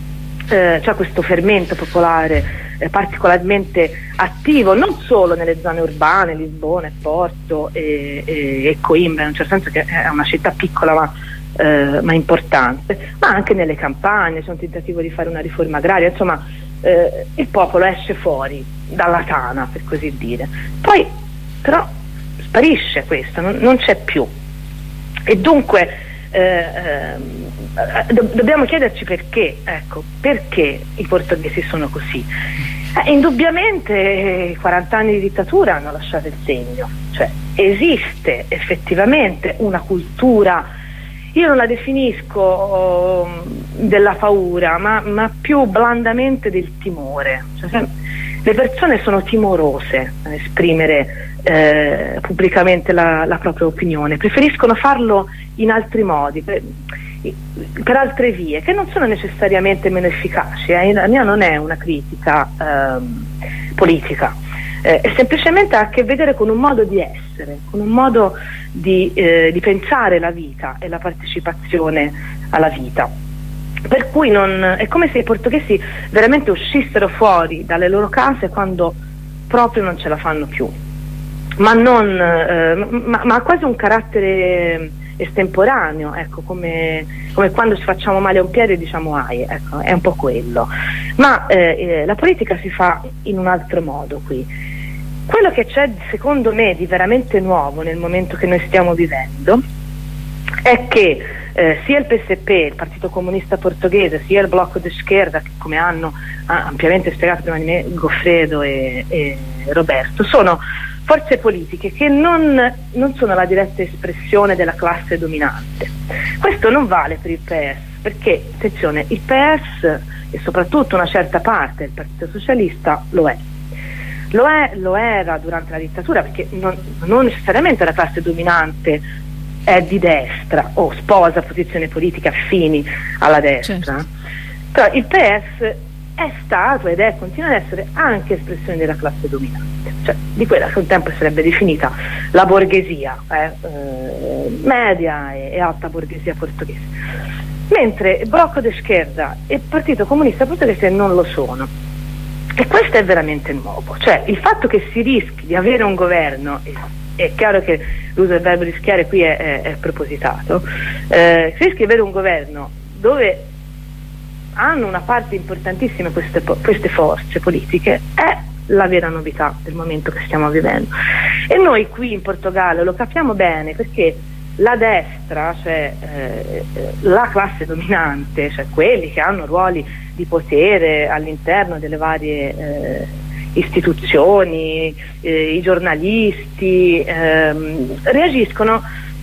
Speaker 7: eh, c'è questo fermento popolare eh, particolarmente attivo, non solo nelle zone urbane, Lisbona e Porto e, e, e Coimbra, in un certo senso che è una città piccola ma Eh, ma importante, ma anche nelle campagne. C'è un tentativo di fare una riforma agraria, insomma eh, il popolo esce fuori dalla tana, per così dire. Poi però sparisce questo, non, non c'è più, e dunque eh, eh, do- dobbiamo chiederci perché, ecco, perché i portoghesi sono così. Eh, indubbiamente i quaranta anni di dittatura hanno lasciato il segno, cioè esiste effettivamente una cultura, io non la definisco uh, della paura, ma, ma più blandamente del timore. Cioè, le persone sono timorose a esprimere eh, pubblicamente la, la propria opinione, preferiscono farlo in altri modi, per, per altre vie, che non sono necessariamente meno efficaci. Eh. La mia non è una critica eh, politica, eh, è semplicemente ha a che vedere con un modo di essere, con un modo di, eh, di pensare la vita e la partecipazione alla vita. Per cui non, è come se i portoghesi veramente uscissero fuori dalle loro case quando proprio non ce la fanno più, ma non eh, ma, ma ha quasi un carattere estemporaneo, ecco, come, come quando ci facciamo male a un piede e diciamo ai, ecco, è un po' quello. Ma eh, eh, la politica si fa in un altro modo qui. Quello che c'è secondo me di veramente nuovo nel momento che noi stiamo vivendo è che eh, sia il P S P, il Partito Comunista Portoghese, sia il Blocco de Esquerda, che come hanno ah, ampiamente spiegato prima di me Goffredo e, e Roberto, sono forze politiche che non, non sono la diretta espressione della classe dominante. Questo non vale per il P S, perché, attenzione, il P S e soprattutto una certa parte del Partito Socialista lo è. Lo, è, lo era durante la dittatura, perché non, non necessariamente la classe dominante è di destra o sposa posizioni politiche affini alla destra, certo. Però il P S è stato ed è, continua ad essere anche espressione della classe dominante, cioè di quella che un tempo sarebbe definita la borghesia, eh, eh, media e, e alta borghesia portoghese, mentre il Blocco de Esquerda e il Partito Comunista Portoghese non lo sono. E questo è veramente nuovo, cioè il fatto che si rischi di avere un governo, e, è chiaro che l'uso del verbo rischiare qui è, è, è propositato, eh, si rischia di avere un governo dove hanno una parte importantissima queste, queste forze politiche, è la vera novità del momento che stiamo vivendo. E noi qui in Portogallo lo capiamo bene, perché la destra, cioè eh, la classe dominante, cioè quelli che hanno ruoli di potere all'interno delle varie eh, istituzioni, eh, i giornalisti, ehm, reagiscono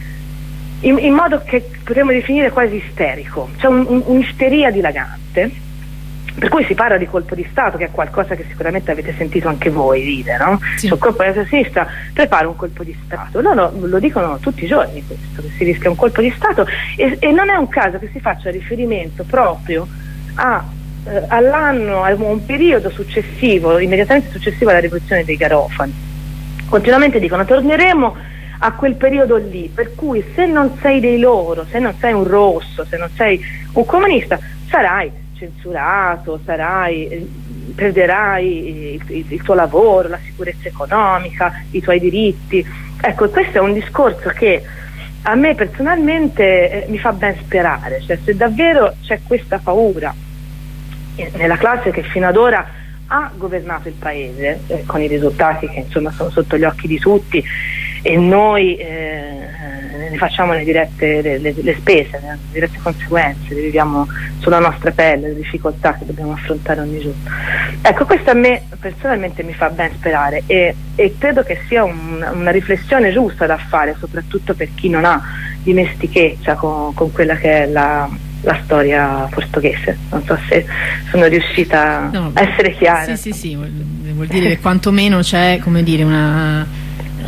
Speaker 7: in, in modo che potremmo definire quasi isterico, cioè un, un, un'isteria dilagante, per cui si parla di colpo di Stato, che è qualcosa che sicuramente avete sentito anche voi dire, no? Sì. Sul colpo della sinistra prepara un colpo di Stato, loro lo dicono tutti i giorni questo, che si rischia un colpo di Stato, e, e non è un caso che si faccia riferimento proprio a, eh, all'anno, a un periodo successivo, immediatamente successivo alla rivoluzione dei Garofani. Continuamente dicono torneremo a quel periodo lì, per cui se non sei dei loro, se non sei un rosso, se non sei un comunista, sarai censurato, sarai, perderai il, il, il tuo lavoro, la sicurezza economica, i tuoi diritti. Ecco, questo è un discorso che a me personalmente eh, mi fa ben sperare, cioè se davvero c'è questa paura eh, nella classe che fino ad ora ha governato il paese, eh, con i risultati che insomma sono sotto gli occhi di tutti, e noi eh, ne facciamo le dirette le, le, le spese, le dirette conseguenze, le viviamo sulla nostra pelle, le difficoltà che dobbiamo affrontare ogni giorno. Ecco, questo a me personalmente mi fa ben sperare, e, e credo che sia un, una riflessione giusta da fare, soprattutto per chi non ha dimestichezza con, con quella che è la, la storia portoghese. Non so se sono riuscita no, a essere chiara.
Speaker 3: Sì, sì, sì, vuol, vuol dire che quantomeno c'è, come dire, una...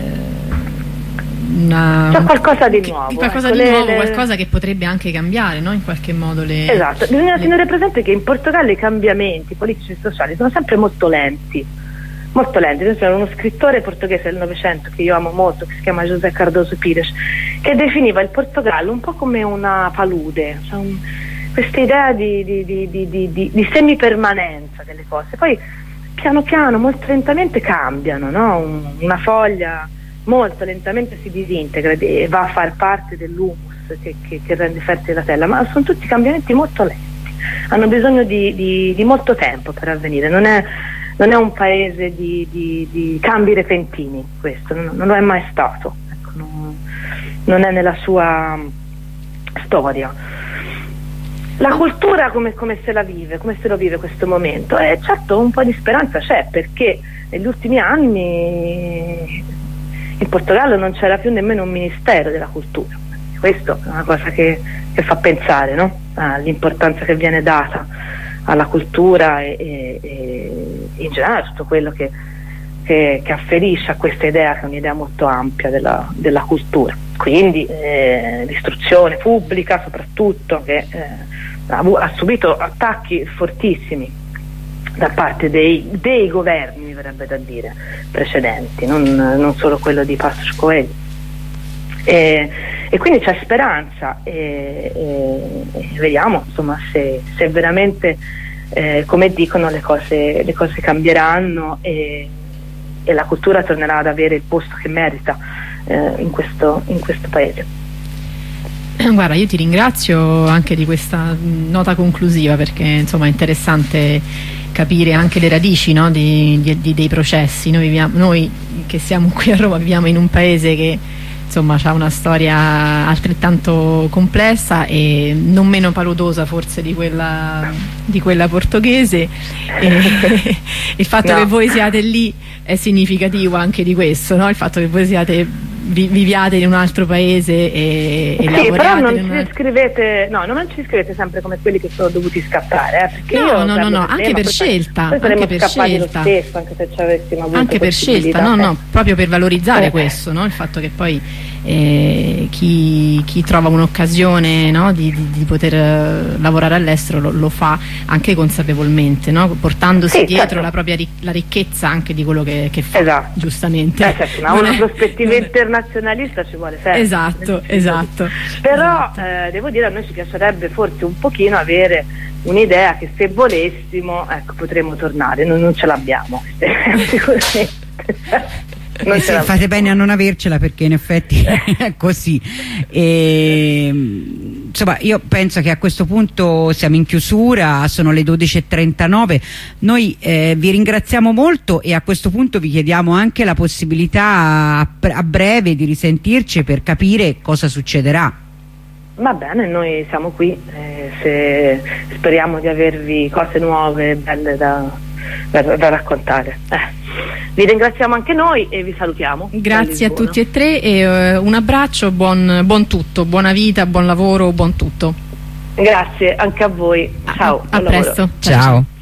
Speaker 3: Una,
Speaker 7: c'è qualcosa di nuovo,
Speaker 3: qualcosa,
Speaker 7: ecco,
Speaker 3: di
Speaker 7: le,
Speaker 3: nuovo
Speaker 7: le...
Speaker 3: qualcosa che potrebbe anche cambiare, no? In qualche modo le...
Speaker 7: Esatto, bisogna
Speaker 3: le...
Speaker 7: tenere presente che in Portogallo i cambiamenti politici e sociali sono sempre molto lenti, molto lenti. C'è uno scrittore portoghese del Novecento che io amo molto, che si chiama José Cardoso Pires, che definiva il Portogallo un po' come una palude, cioè un, questa idea di, di, di, di, di, di, di semipermanenza delle cose, poi piano piano, molto lentamente cambiano, no? Un, una foglia molto lentamente si disintegra e va a far parte dell'humus che, che, che rende fertile la terra, ma sono tutti cambiamenti molto lenti, hanno bisogno di, di, di molto tempo per avvenire, non è, non è un paese di, di, di cambi repentini, questo non, non lo è mai stato, ecco, non, non è nella sua storia. La cultura come, come se la vive, come se lo vive questo momento? E certo un po' di speranza c'è, perché negli ultimi anni in Portogallo non c'era più nemmeno un ministero della cultura. Questo è una cosa che, che fa pensare, no? All'importanza che viene data alla cultura e, e, e in generale tutto quello che, che, che afferisce a questa idea, che è un'idea molto ampia della, della cultura. Quindi eh, l'istruzione pubblica soprattutto, che eh, ha, ha subito attacchi fortissimi da parte dei, dei governi, mi verrebbe da dire, precedenti, non, non solo quello di Passos Coelho. E, e quindi c'è speranza, e, e, e vediamo insomma se, se veramente, eh, come dicono, le cose, le cose cambieranno e, e la cultura tornerà ad avere il posto che merita eh, in questo, in questo paese.
Speaker 3: Guarda, io ti ringrazio anche di questa nota conclusiva, perché insomma è interessante capire anche le radici, no, di, di, di, dei processi. Noi, viviamo, noi che siamo qui a Roma viviamo in un paese che insomma ha una storia altrettanto complessa e non meno paludosa forse di quella, di quella portoghese, e il fatto no. che voi siate lì è significativo anche di questo, no? Il fatto che voi siate vi, viviate in un altro paese e, e
Speaker 7: sì, però non
Speaker 3: una...
Speaker 7: ci scrivete no, non ci scrivete sempre come quelli che sono dovuti scappare, eh, perché
Speaker 3: no,
Speaker 7: io
Speaker 3: no, no, no, anche per scelta, anche per scelta,
Speaker 7: stesso, anche se ci avessimo avuto
Speaker 3: anche per scelta, no, no, proprio per valorizzare eh. questo, no? Il fatto che poi eh, chi, chi trova un'occasione, no, di, di, di poter uh, lavorare all'estero lo, lo fa anche consapevolmente, no? Portandosi
Speaker 7: sì,
Speaker 3: dietro
Speaker 7: certo.
Speaker 3: la propria ric la ricchezza anche di quello che, che fa,
Speaker 7: esatto.
Speaker 3: giustamente.
Speaker 7: Eh, certo, ma una prospettiva internazionalista ci vuole sempre.
Speaker 3: Esatto, esatto.
Speaker 7: Però
Speaker 3: esatto.
Speaker 7: Eh, devo dire, a noi ci piacerebbe forse un pochino avere un'idea che se volessimo, ecco, potremmo tornare, noi non ce l'abbiamo sicuramente.
Speaker 1: Eh sì, fate bene a non avercela, perché in effetti è così. E, insomma, io penso che a questo punto siamo in chiusura, sono le dodici e trentanove. Noi eh, vi ringraziamo molto e a questo punto vi chiediamo anche la possibilità a, a breve di risentirci per capire cosa succederà.
Speaker 7: Va bene, noi siamo qui, eh, se speriamo di avervi cose nuove, belle da, da, da raccontare. Eh. Vi ringraziamo anche noi e vi salutiamo.
Speaker 3: Grazie a tutti e tre e uh, un abbraccio, buon, buon tutto, buona vita, buon lavoro, buon tutto.
Speaker 7: Grazie anche a voi. Ciao.
Speaker 3: A, a presto.
Speaker 1: Ciao. Ciao.